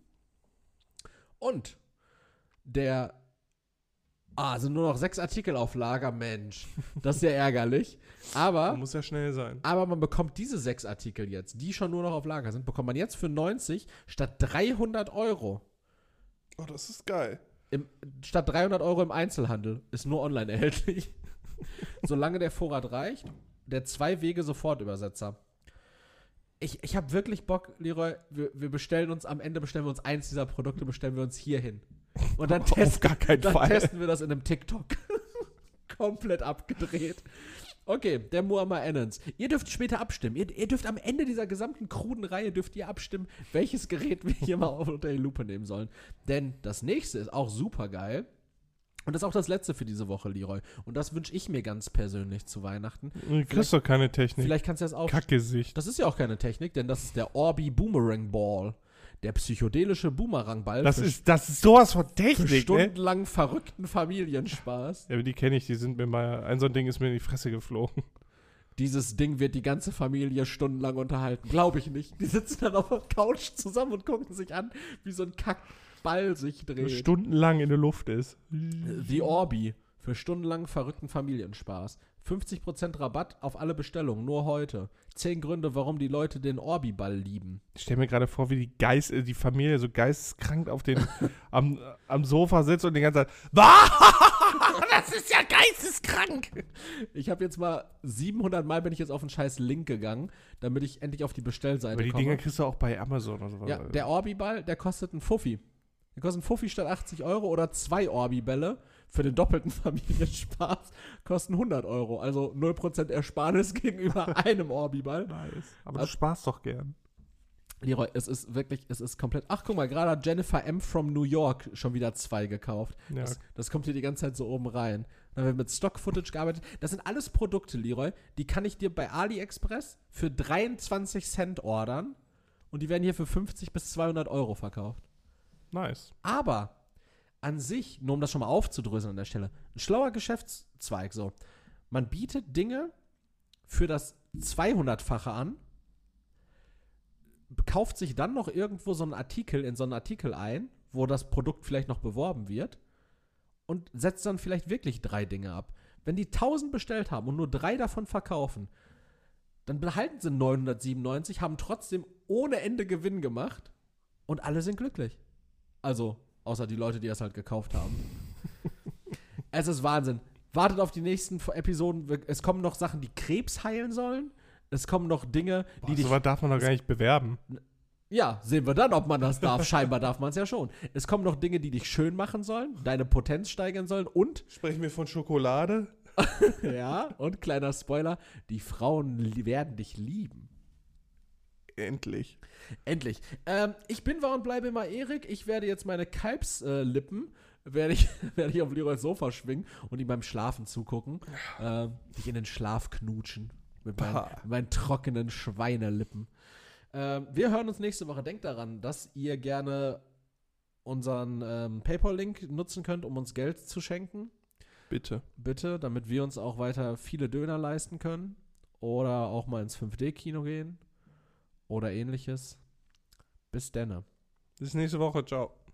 S2: Und der Ah, sind nur noch sechs Artikel auf Lager, Mensch. Das ist ja ärgerlich. Aber,
S1: Muss ja schnell sein.
S2: aber man bekommt diese sechs Artikel jetzt, die schon nur noch auf Lager sind, bekommt man jetzt für neunzig statt dreihundert Euro.
S1: Oh, das ist geil.
S2: Im, statt dreihundert Euro im Einzelhandel. Ist nur online erhältlich. Solange der Vorrat reicht. Der Zwei-Wege-Sofortübersetzer. Ich, ich habe wirklich Bock, Leroy, wir, wir bestellen uns, am Ende bestellen wir uns eins dieser Produkte, bestellen wir uns hier hin. Und dann,
S1: Auf
S2: testen,
S1: gar keinen
S2: dann
S1: Fall.
S2: testen wir das in einem TikTok. Komplett abgedreht. Okay, der Muammar Enens. Ihr dürft später abstimmen. Ihr, ihr dürft am Ende dieser gesamten kruden Reihe dürft ihr abstimmen, welches Gerät wir hier mal unter die Lupe nehmen sollen. Denn das nächste ist auch super geil. Und das ist auch das letzte für diese Woche, Leroy. Und das wünsche ich mir ganz persönlich zu Weihnachten.
S1: Du kriegst doch keine Technik.
S2: Vielleicht kannst du das auch.
S1: Kackgesicht.
S2: Das ist ja auch keine Technik, denn das ist der Orbi Boomerang Ball. Der psychedelische Boomerangball
S1: Das
S2: für,
S1: ist, das ist sowas von
S2: für
S1: Technik, ne?
S2: stundenlang verrückten Familienspaß.
S1: Ja, aber die kenne ich, die sind mir mal, ein so ein Ding ist mir in die Fresse geflogen.
S2: Dieses Ding wird die ganze Familie stundenlang unterhalten. Glaube ich nicht. Die sitzen dann auf der Couch zusammen und gucken sich an, wie so ein Kackball sich dreht.
S1: Stundenlang in der Luft ist.
S2: The Orbi. Für stundenlang verrückten Familienspaß. fünfzig Prozent Rabatt auf alle Bestellungen, nur heute. Zehn Gründe, warum die Leute den Orbi-Ball lieben.
S1: Ich stelle mir gerade vor, wie die Geist, äh, die Familie so geisteskrank auf den, am, am Sofa sitzt und die ganze Zeit, das ist ja geisteskrank.
S2: Ich habe jetzt mal siebenhundert Mal bin ich jetzt auf einen scheiß Link gegangen, damit ich endlich auf die Bestellseite
S1: Aber die
S2: komme.
S1: Dinger kriegst du auch bei Amazon oder sowas.
S2: Ja, der Orbi-Ball, der kostet einen Fuffi. Der kostet einen Fuffi statt achtzig Euro oder zwei Orbi-Bälle für den doppelten Familienspaß kosten hundert Euro. Also null Prozent Ersparnis gegenüber einem Orbi-Ball.
S1: Nice. Aber
S2: Also-
S1: du sparst doch gern.
S2: Leroy, es ist wirklich, es ist komplett. Ach, guck mal, gerade hat Jennifer M. from New York schon wieder zwei gekauft.
S1: Ja.
S2: Das, das kommt hier die ganze Zeit so oben rein. Dann wird mit Stock-Footage gearbeitet. Das sind alles Produkte, Leroy, die kann ich dir bei AliExpress für dreiundzwanzig Cent ordern und die werden hier für fünfzig bis zweihundert Euro verkauft.
S1: Nice.
S2: Aber an sich, nur um das schon mal aufzudröseln an der Stelle, ein schlauer Geschäftszweig so. Man bietet Dinge für das zweihundertfache an, kauft sich dann noch irgendwo so einen Artikel in so einen Artikel ein, wo das Produkt vielleicht noch beworben wird und setzt dann vielleicht wirklich drei Dinge ab. Wenn die tausend bestellt haben und nur drei davon verkaufen, dann behalten sie neunhundertsiebenundneunzig, haben trotzdem ohne Ende Gewinn gemacht und alle sind glücklich. Also, außer die Leute, die es halt gekauft haben. Es ist Wahnsinn. Wartet auf die nächsten Episoden. Es kommen noch Sachen, die Krebs heilen sollen. Es kommen noch Dinge, die
S1: Boah,
S2: dich...
S1: sowas darf man doch gar nicht bewerben.
S2: Ja, sehen wir dann, ob man das darf. Scheinbar darf man es ja schon. Es kommen noch Dinge, die dich schön machen sollen, deine Potenz steigern sollen und...
S1: Sprechen wir von Schokolade?
S2: Ja, und kleiner Spoiler, die Frauen li- werden dich lieben.
S1: Endlich.
S2: Endlich. Ähm, ich bin, war und bleibe immer Erik. Ich werde jetzt meine Kalbslippen, äh, werde ich, werde ich auf Leroys Sofa schwingen und ihm beim Schlafen zugucken. Ähm, dich in den Schlaf knutschen. Mit meinen,
S1: Pah.
S2: mit meinen trockenen Schweinelippen. Ähm, wir hören uns nächste Woche. Denkt daran, dass ihr gerne unseren ähm, PayPal-Link nutzen könnt, um uns Geld zu schenken.
S1: Bitte.
S2: Bitte, damit wir uns auch weiter viele Döner leisten können. Oder auch mal ins fünf D-Kino gehen. Oder ähnliches. Bis denne.
S1: Bis nächste Woche. Ciao.